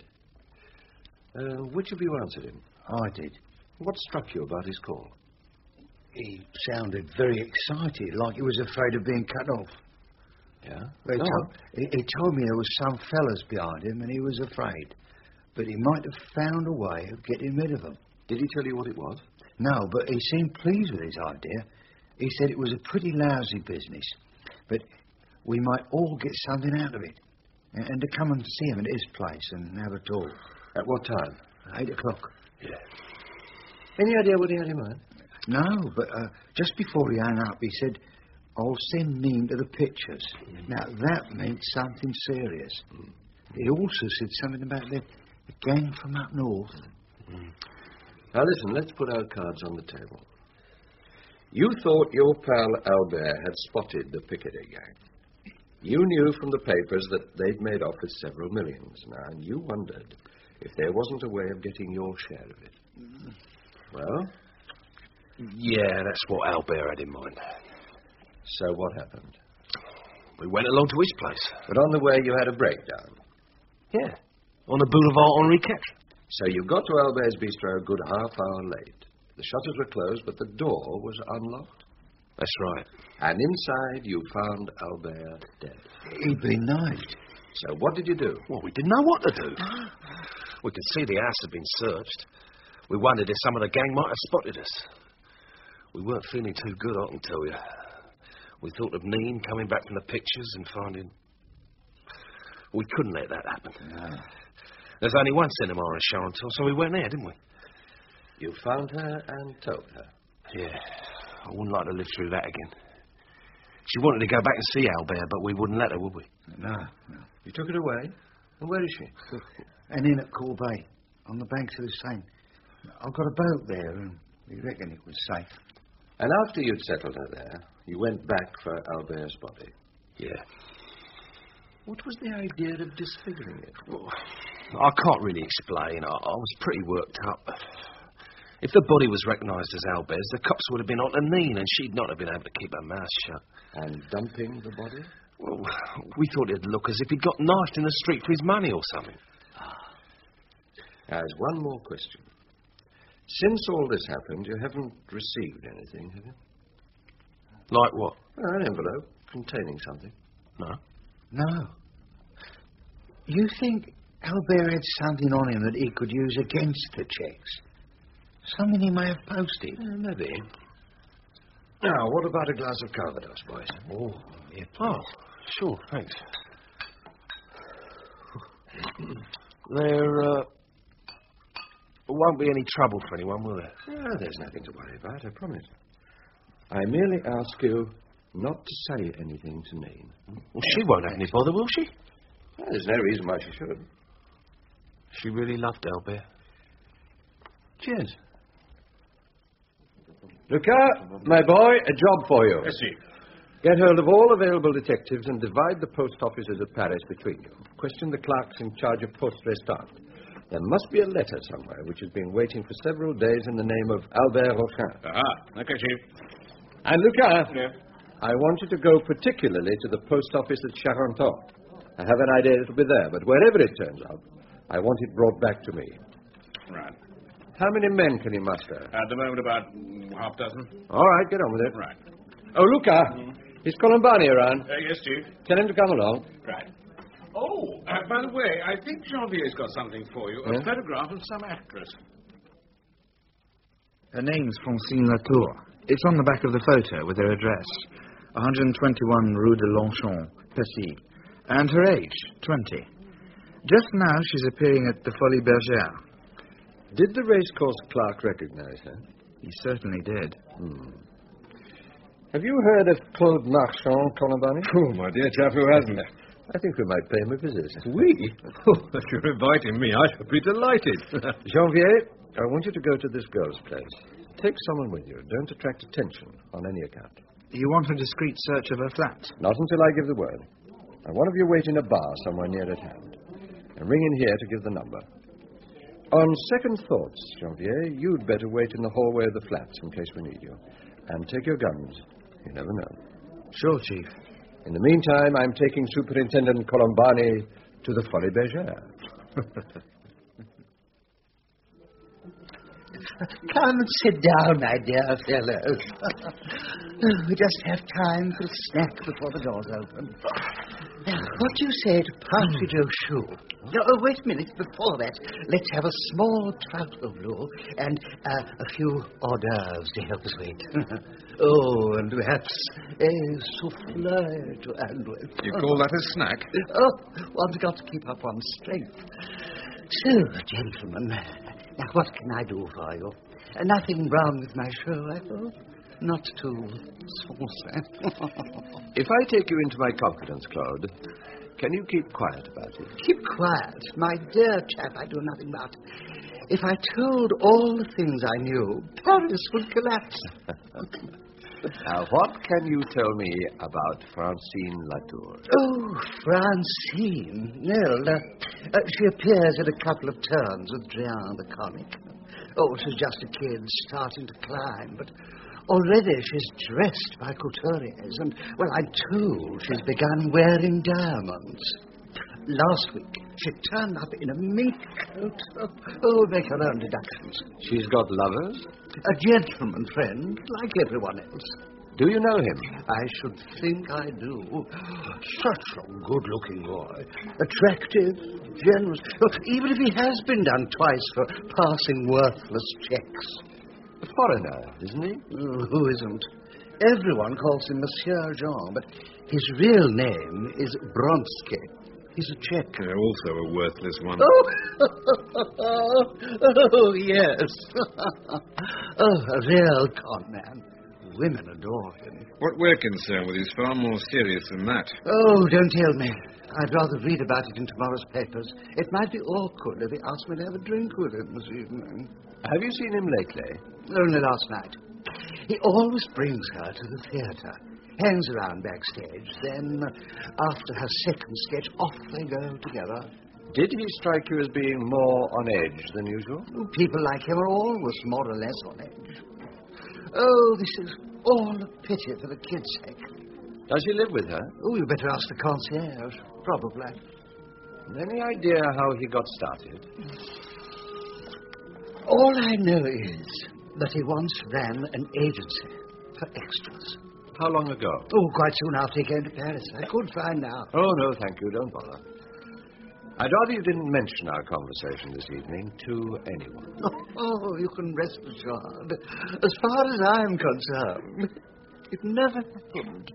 [SPEAKER 5] Uh, which of you answered him?
[SPEAKER 11] I did.
[SPEAKER 5] What struck you about his call?
[SPEAKER 11] He sounded very excited, like he was afraid of being cut off.
[SPEAKER 5] Yeah?
[SPEAKER 11] He,
[SPEAKER 5] no.
[SPEAKER 11] told, he, he told me there was some fellas behind him and he was afraid. But he might have found a way of getting rid of them.
[SPEAKER 5] Did he tell you what it was?
[SPEAKER 11] No, but he seemed pleased with his idea. He said it was a pretty lousy business, but we might all get something out of it. And, and to come and see him at his place and have a talk.
[SPEAKER 5] At what time?
[SPEAKER 11] Eight o'clock.
[SPEAKER 5] Yeah. Any idea what he had in mind?
[SPEAKER 11] No, but uh, just before he hung up, he said, I'll send Neem to the pictures. Mm. Now, that meant something serious. Mm. He also said something about the, the gang from up north.
[SPEAKER 5] Mm. Now, listen, let's put our cards on the table. You thought your pal Albert had spotted the Piccadilly gang. You knew from the papers that they'd made off with several millions now, and you wondered if there wasn't a way of getting your share of it. Well?
[SPEAKER 3] Yeah, that's what Albert had in mind.
[SPEAKER 5] So what happened?
[SPEAKER 3] We went along to his place.
[SPEAKER 5] But on the way you had a breakdown.
[SPEAKER 3] Yeah, on the Boulevard Henri Quatre.
[SPEAKER 5] So you got to Albert's bistro a good half hour late. The shutters were closed, but the door was unlocked.
[SPEAKER 3] That's right.
[SPEAKER 5] And inside you found Albert dead.
[SPEAKER 11] He'd been knifed.
[SPEAKER 5] So what did you do?
[SPEAKER 3] Well, we didn't know what to do. We could see the house had been searched. We wondered if some of the gang might have spotted us. We weren't feeling too good, I can tell you. We thought of Neen coming back from the pictures and finding... We couldn't let that happen.
[SPEAKER 11] No.
[SPEAKER 3] There's only one cinema in Charenton, so we went there, didn't we?
[SPEAKER 5] You found her and told her?
[SPEAKER 3] Yeah. I wouldn't like to live through that again. She wanted to go back and see Albert, but we wouldn't let her, would we?
[SPEAKER 11] No, no.
[SPEAKER 5] You took her away? And where is she?
[SPEAKER 11] And in at Corbeil, on the banks of the Seine. I've got a boat there, and we reckon it was safe.
[SPEAKER 5] And after you'd settled her there, you went back for Albert's body?
[SPEAKER 3] Yeah.
[SPEAKER 5] What was the idea of disfiguring it?
[SPEAKER 3] Well, I can't really explain. I, I was pretty worked up. If the body was recognised as Albert's, the cops would have been on to Neen, and she'd not have been able to keep her mouth shut.
[SPEAKER 5] And dumping the body?
[SPEAKER 3] Well, we thought it'd look as if he'd got knifed in the street for his money or something.
[SPEAKER 5] Now, there's one more question. Since all this happened, you haven't received anything, have you?
[SPEAKER 3] Like what?
[SPEAKER 5] Well, an envelope containing something.
[SPEAKER 3] No.
[SPEAKER 11] No. You think Albert had something on him that he could use against the checks? Something he may have posted?
[SPEAKER 5] Uh, maybe. Now, what about a glass of Calvados, boys?
[SPEAKER 11] Oh, yeah,
[SPEAKER 3] Oh, sure, thanks. There, uh... won't be any trouble for anyone, will there?
[SPEAKER 5] Ah, there's nothing to worry about, I promise. I merely ask you not to say anything to Neen.
[SPEAKER 3] Well, she won't have any bother, will she?
[SPEAKER 5] Well, there's no reason why she should.
[SPEAKER 3] She really loved Albert.
[SPEAKER 5] Cheers. Lucas, my boy, a job for you.
[SPEAKER 4] Yes, Chief.
[SPEAKER 5] Get hold of all available detectives and divide the post offices of Paris between you. Question the clerks in charge of post restante. There must be a letter somewhere which has been waiting for several days in the name of Albert Rochin.
[SPEAKER 4] Ah, okay, Chief.
[SPEAKER 5] And Lucas,
[SPEAKER 4] Yeah.
[SPEAKER 5] I want you to go particularly to the post office at Charenton. I have an idea it'll be there, but wherever it turns out, I want it brought back to me.
[SPEAKER 4] Right.
[SPEAKER 5] How many men can you muster?
[SPEAKER 4] At the moment, about mm, half dozen.
[SPEAKER 5] All right, get on with it.
[SPEAKER 4] Right.
[SPEAKER 5] Oh, Luca, mm. is Colombani around?
[SPEAKER 4] Uh, yes, Chief.
[SPEAKER 5] Tell him to come along.
[SPEAKER 4] Right. Oh, uh, by the way, I think Janvier's got something for you.
[SPEAKER 5] Yeah?
[SPEAKER 4] A photograph of some actress.
[SPEAKER 7] Her name's Francine Latour. It's on the back of the photo with her address. one twenty-one Rue de Longchamp, Passy. And her age, twenty. Just now she's appearing at the Folies Bergère.
[SPEAKER 5] Did the racecourse clerk recognize her?
[SPEAKER 7] He certainly did.
[SPEAKER 5] Hmm. Have you heard of Claude Marchand, Colombani?
[SPEAKER 2] Oh, my dear chap, who hasn't?
[SPEAKER 5] I think we might pay him a visit.
[SPEAKER 2] We? Oh, if you're inviting me, I shall be delighted.
[SPEAKER 5] Janvier, I want you to go to this girl's place. Take someone with you. Don't attract attention on any account.
[SPEAKER 7] You want a discreet search of her flat?
[SPEAKER 5] Not until I give the word. And one of you wait in a bar somewhere near at hand. And ring in here to give the number. On second thoughts, Janvier, you'd better wait in the hallway of the flats in case we need you. And take your guns. You never know.
[SPEAKER 7] Sure, Chief.
[SPEAKER 5] In the meantime, I'm taking Superintendent Colombani to the Folies Bergère.
[SPEAKER 15] Come and sit down, my dear fellows. We just have time for a snack before the doors open. What do you say to partridge au choux? Oh, wait a minute. Before that, let's have a small trout au bleu and uh, a few hors d'oeuvres to help us wait. Oh, and perhaps a souffle to end with.
[SPEAKER 2] You call that a snack?
[SPEAKER 15] Oh, one's got to keep up one's strength. So, gentlemen, now what can I do for you? Uh, nothing wrong with my show, I hope? Not too saucy.
[SPEAKER 5] If I take you into my confidence, Claude, can you keep quiet about it?
[SPEAKER 15] Keep quiet? My dear chap, I do nothing but. If I told all the things I knew, Paris would collapse.
[SPEAKER 5] Now, what can you tell me about Francine Latour?
[SPEAKER 16] Oh, Francine. Well, uh, uh, she appears in a couple of turns with Drian the comic. Oh, she's just a kid starting to climb, but already she's dressed by couturiers, and, well, I'm told she's begun wearing diamonds. Last week, she turned up in a mink coat. Oh, oh, make her own deductions.
[SPEAKER 5] She's got lovers?
[SPEAKER 16] A gentleman friend, like everyone else.
[SPEAKER 5] Do you know him?
[SPEAKER 16] I should think I do. Such a good-looking boy. Attractive, generous. Look, even if he has been done twice for passing worthless checks.
[SPEAKER 5] A foreigner, isn't he?
[SPEAKER 16] Oh, who isn't? Everyone calls him Monsieur Jean, but his real name is Bronsky. He's a Czech.
[SPEAKER 8] Uh, also a worthless one.
[SPEAKER 16] Oh, oh yes. Oh, a real con man. Women adore him.
[SPEAKER 8] What we're concerned with is far more serious than that.
[SPEAKER 16] Oh, don't tell me. I'd rather read about it in tomorrow's papers. It might be awkward if he asked me to have a drink with him this evening.
[SPEAKER 5] Have you seen him lately?
[SPEAKER 16] Only last night. He always brings her to the theatre. Hangs around backstage. Then, after her second sketch, off they go together.
[SPEAKER 5] Did he strike you as being more on edge than usual?
[SPEAKER 16] People like him are always more or less on edge. Oh, this is all a pity for the kid's sake.
[SPEAKER 5] Does he live with her?
[SPEAKER 16] Oh, you better ask the concierge. Probably.
[SPEAKER 5] Any idea how he got started?
[SPEAKER 16] All I know is that he once ran an agency for extras.
[SPEAKER 5] How long ago?
[SPEAKER 16] Oh, quite soon after he came to Paris. I could find out.
[SPEAKER 5] Oh, no, thank you. Don't bother. I'd rather you didn't mention our conversation this evening to anyone.
[SPEAKER 16] Oh, oh, you can rest assured. As far as I'm concerned, it never happened.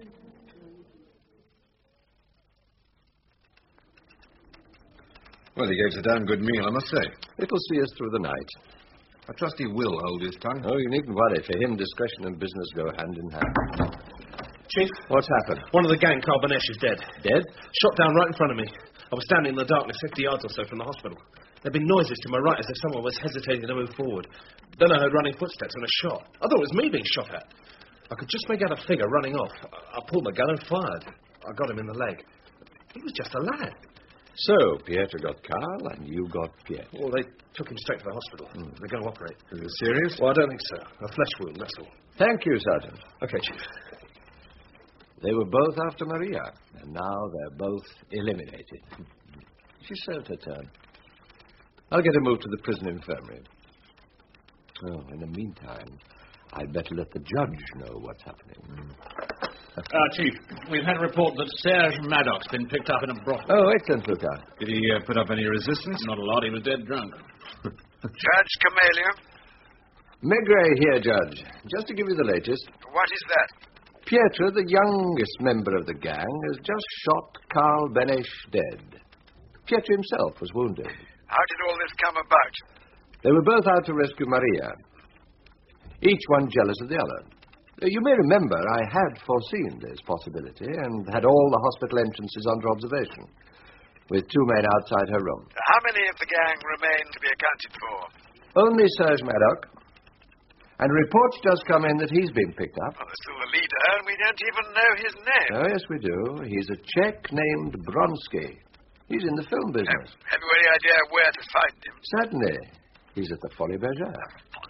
[SPEAKER 8] Well, he gave us a damn good meal, I must say.
[SPEAKER 5] It'll see us through the night.
[SPEAKER 8] I trust he will hold his tongue.
[SPEAKER 5] Oh, you needn't worry. For him, discretion and business go hand in hand.
[SPEAKER 3] Chief?
[SPEAKER 5] What's happened?
[SPEAKER 3] One of the gang, Carl Benesh, is dead.
[SPEAKER 5] Dead?
[SPEAKER 3] Shot down right in front of me. I was standing in the darkness fifty yards or so from the hospital. There'd been noises to my right as if someone was hesitating to move forward. Then I heard running footsteps and a shot. I thought it was me being shot at. I could just make out a figure running off. I, I pulled my gun and fired. I got him in the leg. He was just a lad.
[SPEAKER 5] So, Pietro got Carl and you got Pietro.
[SPEAKER 3] Well, they took him straight to the hospital. Mm. They're going to operate.
[SPEAKER 8] Is it serious?
[SPEAKER 3] Well, I don't think so. A flesh wound, that's all.
[SPEAKER 5] Thank you, Sergeant.
[SPEAKER 3] Okay, Chief.
[SPEAKER 5] They were both after Maria, and now they're both eliminated. She served her turn. I'll get her moved to the prison infirmary. Oh, in the meantime, I'd better let the judge know what's happening. Mm.
[SPEAKER 4] Uh, Chief, we've had a report that Serge Maddox's been picked up in a brothel.
[SPEAKER 5] Oh, excellent, Luca.
[SPEAKER 8] Did he uh, put up any resistance?
[SPEAKER 4] Not a lot. He was dead drunk.
[SPEAKER 10] Judge Camellia?
[SPEAKER 5] Maigret here, Judge. Just to give you the latest.
[SPEAKER 10] What is that?
[SPEAKER 5] Pietro, the youngest member of the gang, has just shot Carl Benesh dead. Pietro himself was wounded.
[SPEAKER 10] How did all this come about?
[SPEAKER 5] They were both out to rescue Maria. Each one jealous of the other. You may remember I had foreseen this possibility and had all the hospital entrances under observation, with two men outside her room.
[SPEAKER 10] How many of the gang remain to be accounted for?
[SPEAKER 5] Only Serge Maddox. And reports just come in that he's been picked up.
[SPEAKER 10] Well, there's still the leader, and we don't even know his name.
[SPEAKER 5] Oh, yes, we do. He's a Czech named Bronsky. He's in the film business.
[SPEAKER 10] Have, have you any idea where to find him?
[SPEAKER 5] Certainly. He's at the Folie Bergère.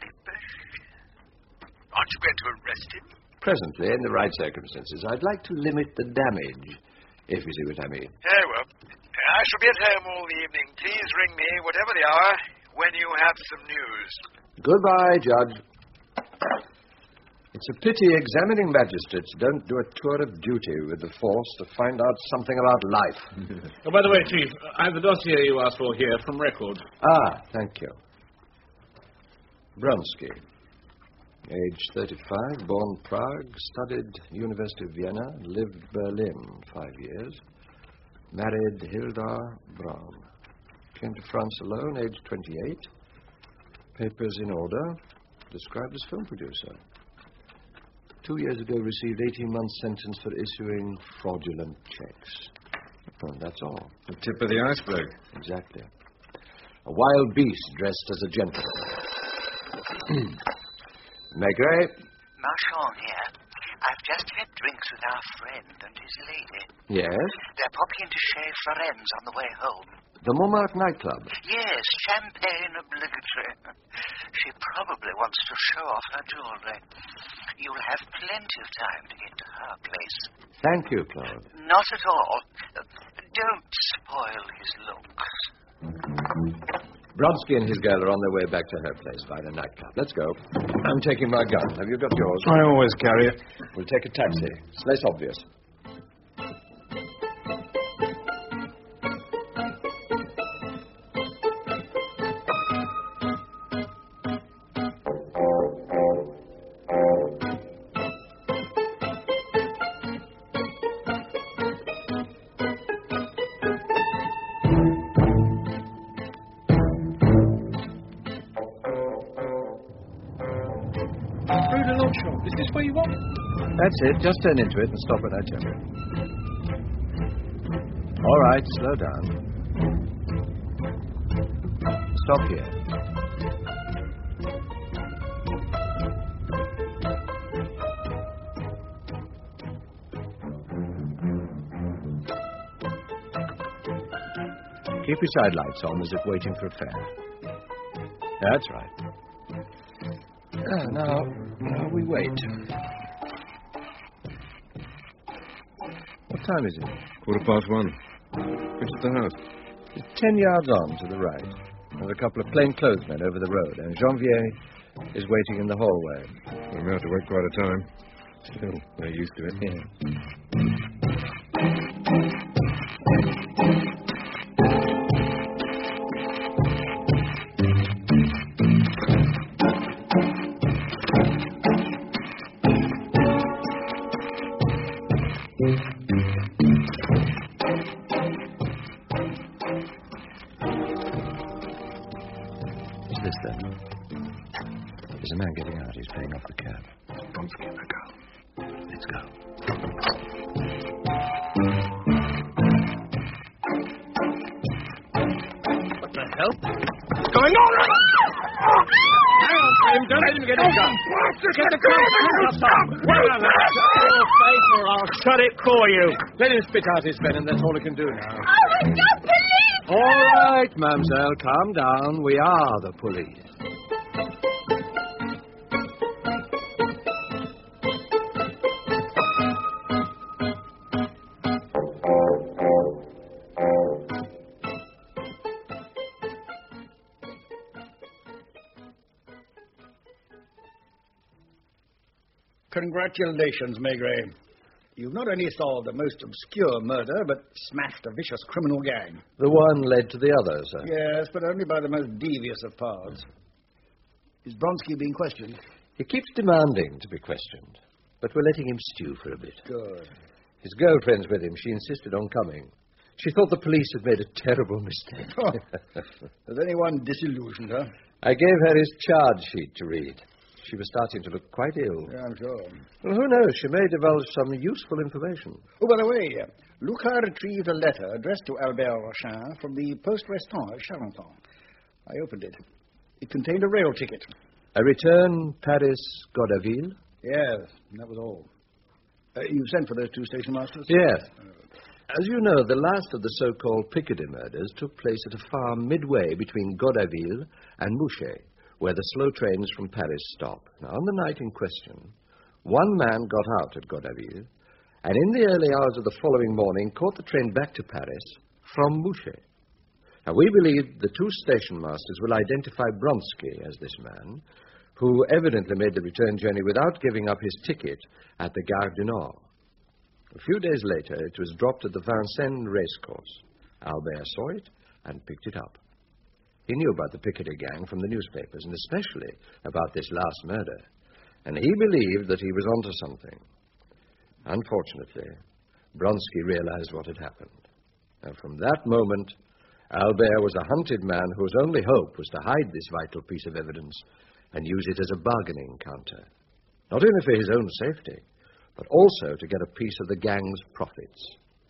[SPEAKER 10] Aren't you going to arrest him?
[SPEAKER 5] Presently, in the right circumstances. I'd like to limit the damage, if you see what I mean.
[SPEAKER 10] Very well. I shall be at home all the evening. Please ring me, whatever the hour, when you have some news.
[SPEAKER 5] Goodbye, Judge. It's a pity examining magistrates don't do a tour of duty with the force to find out something about life.
[SPEAKER 4] Oh, by the way, Chief, I have the dossier you asked for here from Record.
[SPEAKER 5] Ah, thank you. Bronsky. Age thirty-five, born Prague, studied University of Vienna, lived Berlin five years. Married Hilda Braun. Came to France alone, age twenty-eight. Papers in order. Described as film producer. Two years ago received eighteen months sentence for issuing fraudulent checks. And that's all.
[SPEAKER 8] The tip of the iceberg.
[SPEAKER 5] Exactly. A wild beast dressed as a gentleman. Maigret?
[SPEAKER 10] Marchand here. I've just had drinks with our friend and his lady.
[SPEAKER 5] Yes?
[SPEAKER 10] They're popping into Chez Florenz on the way home.
[SPEAKER 5] The Montmartre nightclub.
[SPEAKER 10] Yes, champagne obligatory. She probably wants to show off her jewelry. You'll have plenty of time to get to her place.
[SPEAKER 5] Thank you, Claude.
[SPEAKER 10] Not at all. Uh, don't spoil his looks.
[SPEAKER 5] Brodsky and his girl are on their way back to her place by the nightclub. Let's go. I'm taking my gun. Have you got yours?
[SPEAKER 4] I always carry it.
[SPEAKER 5] We'll take a taxi. It's less obvious.
[SPEAKER 13] Is this where you want?
[SPEAKER 5] That's it. Just turn into it and stop when I tell you. All right, slow down. Stop here. Keep your side lights on as if waiting for a fare. That's right. Ah, now, now we wait. What time is it?
[SPEAKER 8] Quarter past one. Which is the house?
[SPEAKER 5] It's ten yards on to the right. There's a couple of plainclothesmen over the road, and Janvier is waiting in the hallway.
[SPEAKER 8] We may have to wait quite a time. Still, they're used to it.
[SPEAKER 5] Yeah. There's a man getting out. He's paying off the cab.
[SPEAKER 8] Bronsky and the girl.
[SPEAKER 5] Let's go.
[SPEAKER 13] What the hell? What's going on? Hang on, Tim. Don't let him get his gun. Get the gun. Your face or I'll shut it for you.
[SPEAKER 5] Let him spit out his pen, and that's all he can do now.
[SPEAKER 12] Oh, it's the police!
[SPEAKER 5] All right, mademoiselle. Calm down. We are the police.
[SPEAKER 13] Congratulations, Maigret. You've not only solved a most obscure murder, but smashed a vicious criminal gang.
[SPEAKER 5] The one led to the other, sir.
[SPEAKER 13] Yes, but only by the most devious of paths. Is Bronsky being questioned?
[SPEAKER 5] He keeps demanding to be questioned, but we're letting him stew for a bit.
[SPEAKER 13] Good.
[SPEAKER 5] His girlfriend's with him. She insisted on coming. She thought the police had made a terrible mistake.
[SPEAKER 13] Oh. Has anyone disillusioned her?
[SPEAKER 5] I gave her his charge sheet to read. She was starting to look quite ill.
[SPEAKER 13] Yeah, I'm sure.
[SPEAKER 5] Well, who knows? She may divulge some useful information.
[SPEAKER 13] Oh, by the way, Lucas retrieved a letter addressed to Albert Rochin from the Poste Restaurant at Charenton. I opened it. It contained a rail ticket.
[SPEAKER 5] A return Paris-Goderville?
[SPEAKER 13] Yes, that was all. Uh, you sent for those two station masters?
[SPEAKER 5] Yes. As you know, the last of the so-called Piccadilly murders took place at a farm midway between Goderville and Mouchet, where the slow trains from Paris stop. Now, on the night in question, one man got out at Goderville, and in the early hours of the following morning caught the train back to Paris from Mouchet. Now, we believe the two station masters will identify Bronsky as this man, who evidently made the return journey without giving up his ticket at the Gare du Nord. A few days later, it was dropped at the Vincennes racecourse. Albert saw it and picked it up. He knew about the Piccadilly gang from the newspapers, and especially about this last murder. And he believed that he was onto something. Unfortunately, Bronsky realized what had happened. And from that moment, Albert was a hunted man whose only hope was to hide this vital piece of evidence and use it as a bargaining counter. Not only for his own safety, but also to get a piece of the gang's profits.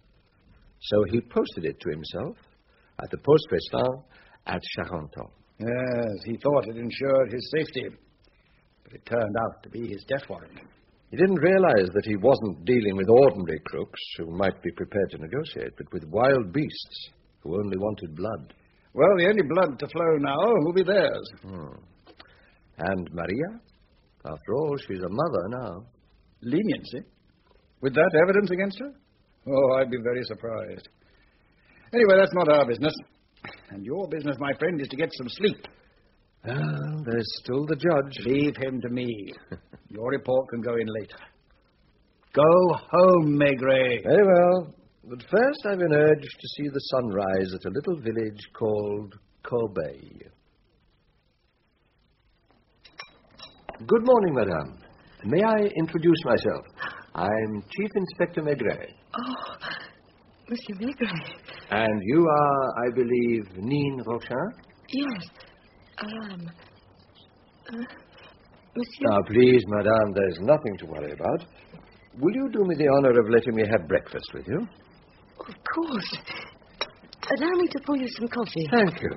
[SPEAKER 5] So he posted it to himself at the Poste Restaurant at Charenton.
[SPEAKER 13] Yes, he thought it ensured his safety. But it turned out to be his death warrant.
[SPEAKER 5] He didn't realize that he wasn't dealing with ordinary crooks who might be prepared to negotiate, but with wild beasts who only wanted blood.
[SPEAKER 17] Well, the only blood to flow now will be theirs.
[SPEAKER 5] Hmm. And Maria? After all, she's a mother now.
[SPEAKER 17] Leniency? With that evidence against her? Oh, I'd be very surprised. Anyway, that's not our business. And your business, my friend, is to get some sleep.
[SPEAKER 5] Ah, there's still the judge.
[SPEAKER 17] Leave him to me. Your report can go in later. Go home, Maigret.
[SPEAKER 5] Very well. But first I've been urged to see the sunrise at a little village called Corbeil. Good morning, madame. May I introduce myself? I'm Chief Inspector Maigret.
[SPEAKER 14] Oh, Monsieur Maigret.
[SPEAKER 5] And you are, I believe, Nine Rochin?
[SPEAKER 14] Yes, I am. Uh, Monsieur...
[SPEAKER 5] Now, please, madame, there's nothing to worry about. Will you do me the honor of letting me have breakfast with you?
[SPEAKER 14] Of course. Allow me to pour you some coffee.
[SPEAKER 5] Thank you.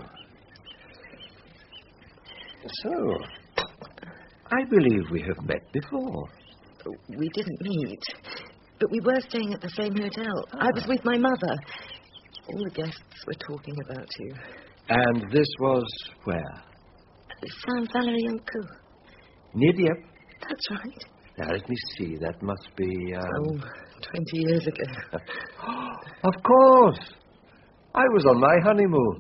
[SPEAKER 5] So, I believe we have met before.
[SPEAKER 14] We didn't meet, but we were staying at the same hotel. Ah. I was with my mother. All the guests were talking about you.
[SPEAKER 5] And this was where?
[SPEAKER 14] Saint-Valery-en-Caux.
[SPEAKER 5] Near Dieppe?
[SPEAKER 14] That's right.
[SPEAKER 5] Now, let me see. That must be... Um...
[SPEAKER 14] Oh, twenty years ago.
[SPEAKER 5] Of course. I was on my honeymoon.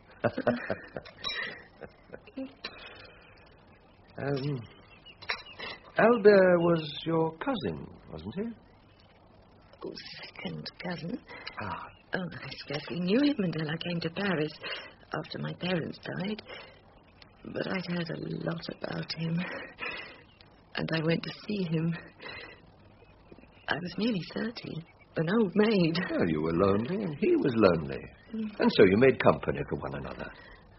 [SPEAKER 5] um, Albert was your cousin, wasn't he?
[SPEAKER 14] Oh, second cousin.
[SPEAKER 5] Ah.
[SPEAKER 14] Oh, I scarcely knew him until I came to Paris after my parents died. But I'd heard a lot about him. And I went to see him. I was nearly thirty, an old maid.
[SPEAKER 5] Well, you were lonely, and he was lonely. Mm. And so you made company for one another.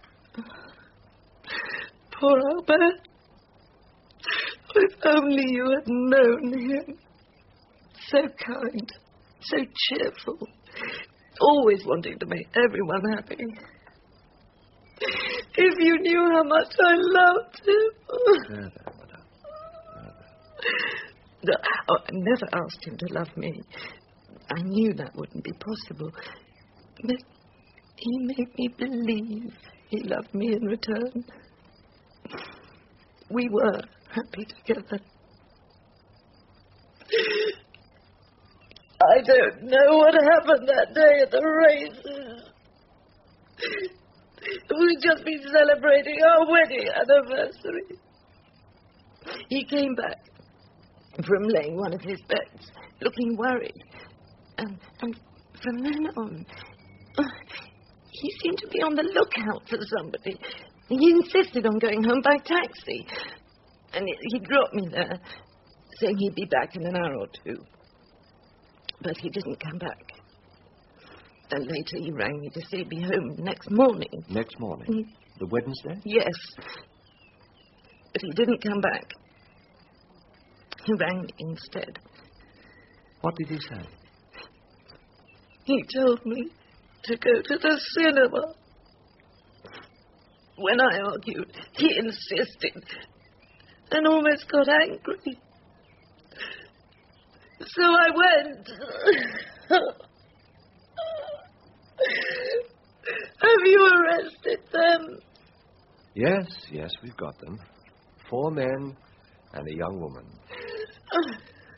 [SPEAKER 14] Poor Albert. If only you had known him. So kind, so cheerful, always wanting to make everyone happy. If you knew how much I loved him. No, oh, I never asked him to love me. I knew that wouldn't be possible. But he made me believe he loved me in return. We were happy together. I don't know what happened that day at the races. We'd just been celebrating our wedding anniversary. He came back from laying one of his bets, looking worried. And, and from then on, uh, he seemed to be on the lookout for somebody. He insisted on going home by taxi. And he, he dropped me there, saying he'd be back in an hour or two. But he didn't come back. And later he rang me to say he'd be home next morning.
[SPEAKER 5] Next morning? Mm. The Wednesday?
[SPEAKER 14] Yes. But he didn't come back. He rang me instead.
[SPEAKER 5] What did he say?
[SPEAKER 14] He told me to go to the cinema. When I argued, he insisted and almost got angry. So I went. Have you arrested them?
[SPEAKER 5] Yes, yes, we've got them. Four men and a young woman.
[SPEAKER 14] Uh,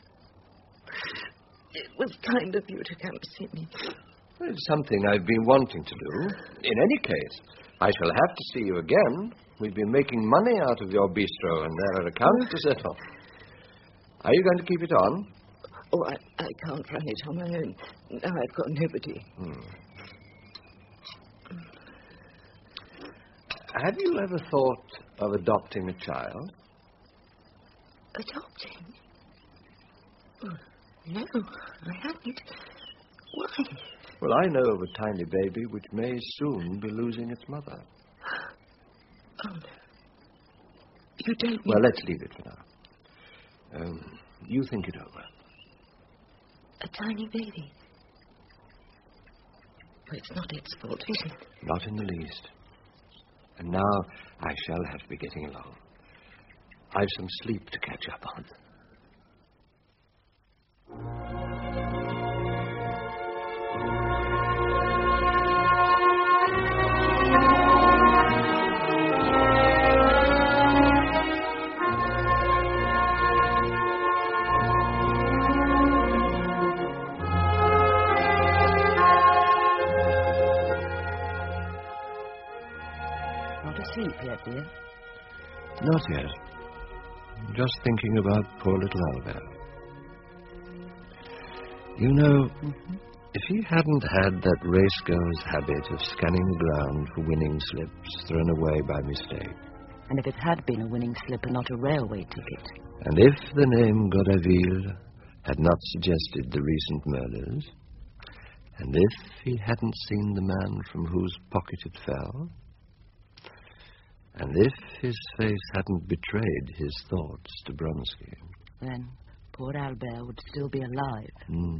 [SPEAKER 14] it was kind of you to come see me.
[SPEAKER 5] Well, it's something I've been wanting to do. In any case, I shall have to see you again. We've been making money out of your bistro, and there are accounts to settle. Are you going to keep it on?
[SPEAKER 14] Oh, I, I can't run it on my own. Now I've got nobody.
[SPEAKER 5] Hmm. Have you ever thought of adopting a child?
[SPEAKER 14] Adopting? Oh, no, I haven't. Why?
[SPEAKER 5] Well, I know of a tiny baby which may soon be losing its mother.
[SPEAKER 14] Oh, no. You don't mean...
[SPEAKER 5] Well, let's leave it for now. Um, you think it over.
[SPEAKER 14] A tiny baby? Well, it's not its fault, is it?
[SPEAKER 5] Not in the least. And now I shall have to be getting along. I've some sleep to catch up on.
[SPEAKER 14] dear?
[SPEAKER 5] Not yet. Just thinking about poor little Albert. You know,
[SPEAKER 14] Mm-hmm.
[SPEAKER 5] if he hadn't had that race-girl's habit of scanning the ground for winning slips thrown away by mistake,
[SPEAKER 14] And if it had been a winning slip and not a railway ticket.
[SPEAKER 5] and if the name Godaville had not suggested the recent murders, and if he hadn't seen the man from whose pocket it fell, and if his face hadn't betrayed his thoughts to Bronsky,
[SPEAKER 14] Then poor Albert would still be alive.
[SPEAKER 5] Hmm.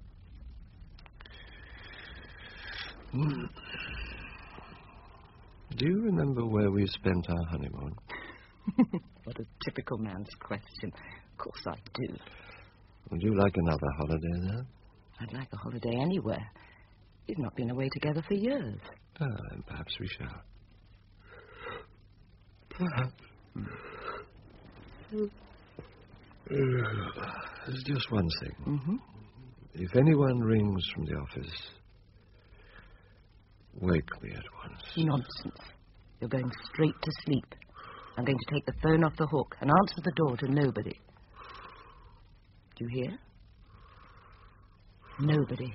[SPEAKER 5] Hmm. Do you remember where we spent our honeymoon?
[SPEAKER 14] What a typical man's question. Of course I do.
[SPEAKER 5] Would you like another holiday there?
[SPEAKER 14] I'd like a holiday anywhere. We've not been away together for years.
[SPEAKER 5] Ah, then perhaps we shall. Perhaps. There's just one thing.
[SPEAKER 14] Mm-hmm.
[SPEAKER 5] If anyone rings from the office, wake me at once.
[SPEAKER 14] Nonsense. You're going straight to sleep. I'm going to take the phone off the hook and answer the door to nobody. Do you hear? Nobody.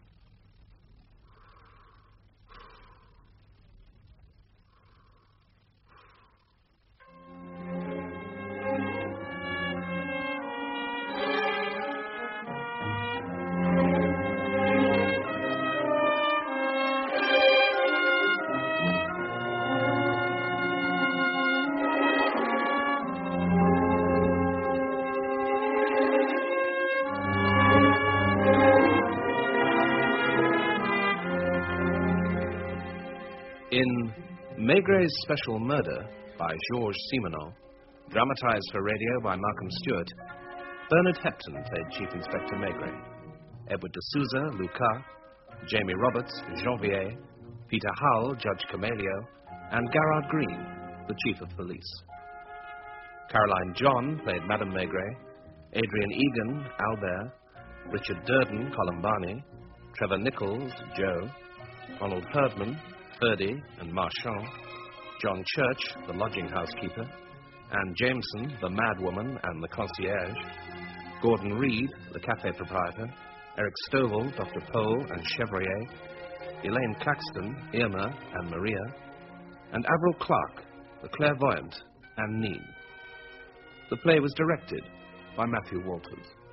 [SPEAKER 3] In Maigret's Special Murder by Georges Simenon, dramatized for radio by Malcolm Stewart, Bernard Hepton played Chief Inspector Maigret. Edward de Souza, Lucas, Jamie Roberts, Janvier, Peter Hull, Judge Camelio, and Garrard Green, the Chief of Police. Caroline John played Madame Maigret, Adrian Egan, Albert, Richard Durden, Columbani, Trevor Nichols, Joe, Ronald Herdman, Ferdy and Marchand, John Church, the lodging housekeeper, Anne Jameson, the madwoman and the concierge, Gordon Reed, the cafe proprietor, Eric Stovall, Doctor Pole and Chevrier, Elaine Claxton, Irma and Maria, and Avril Clark, the clairvoyant and Neen. The play was directed by Matthew Walters.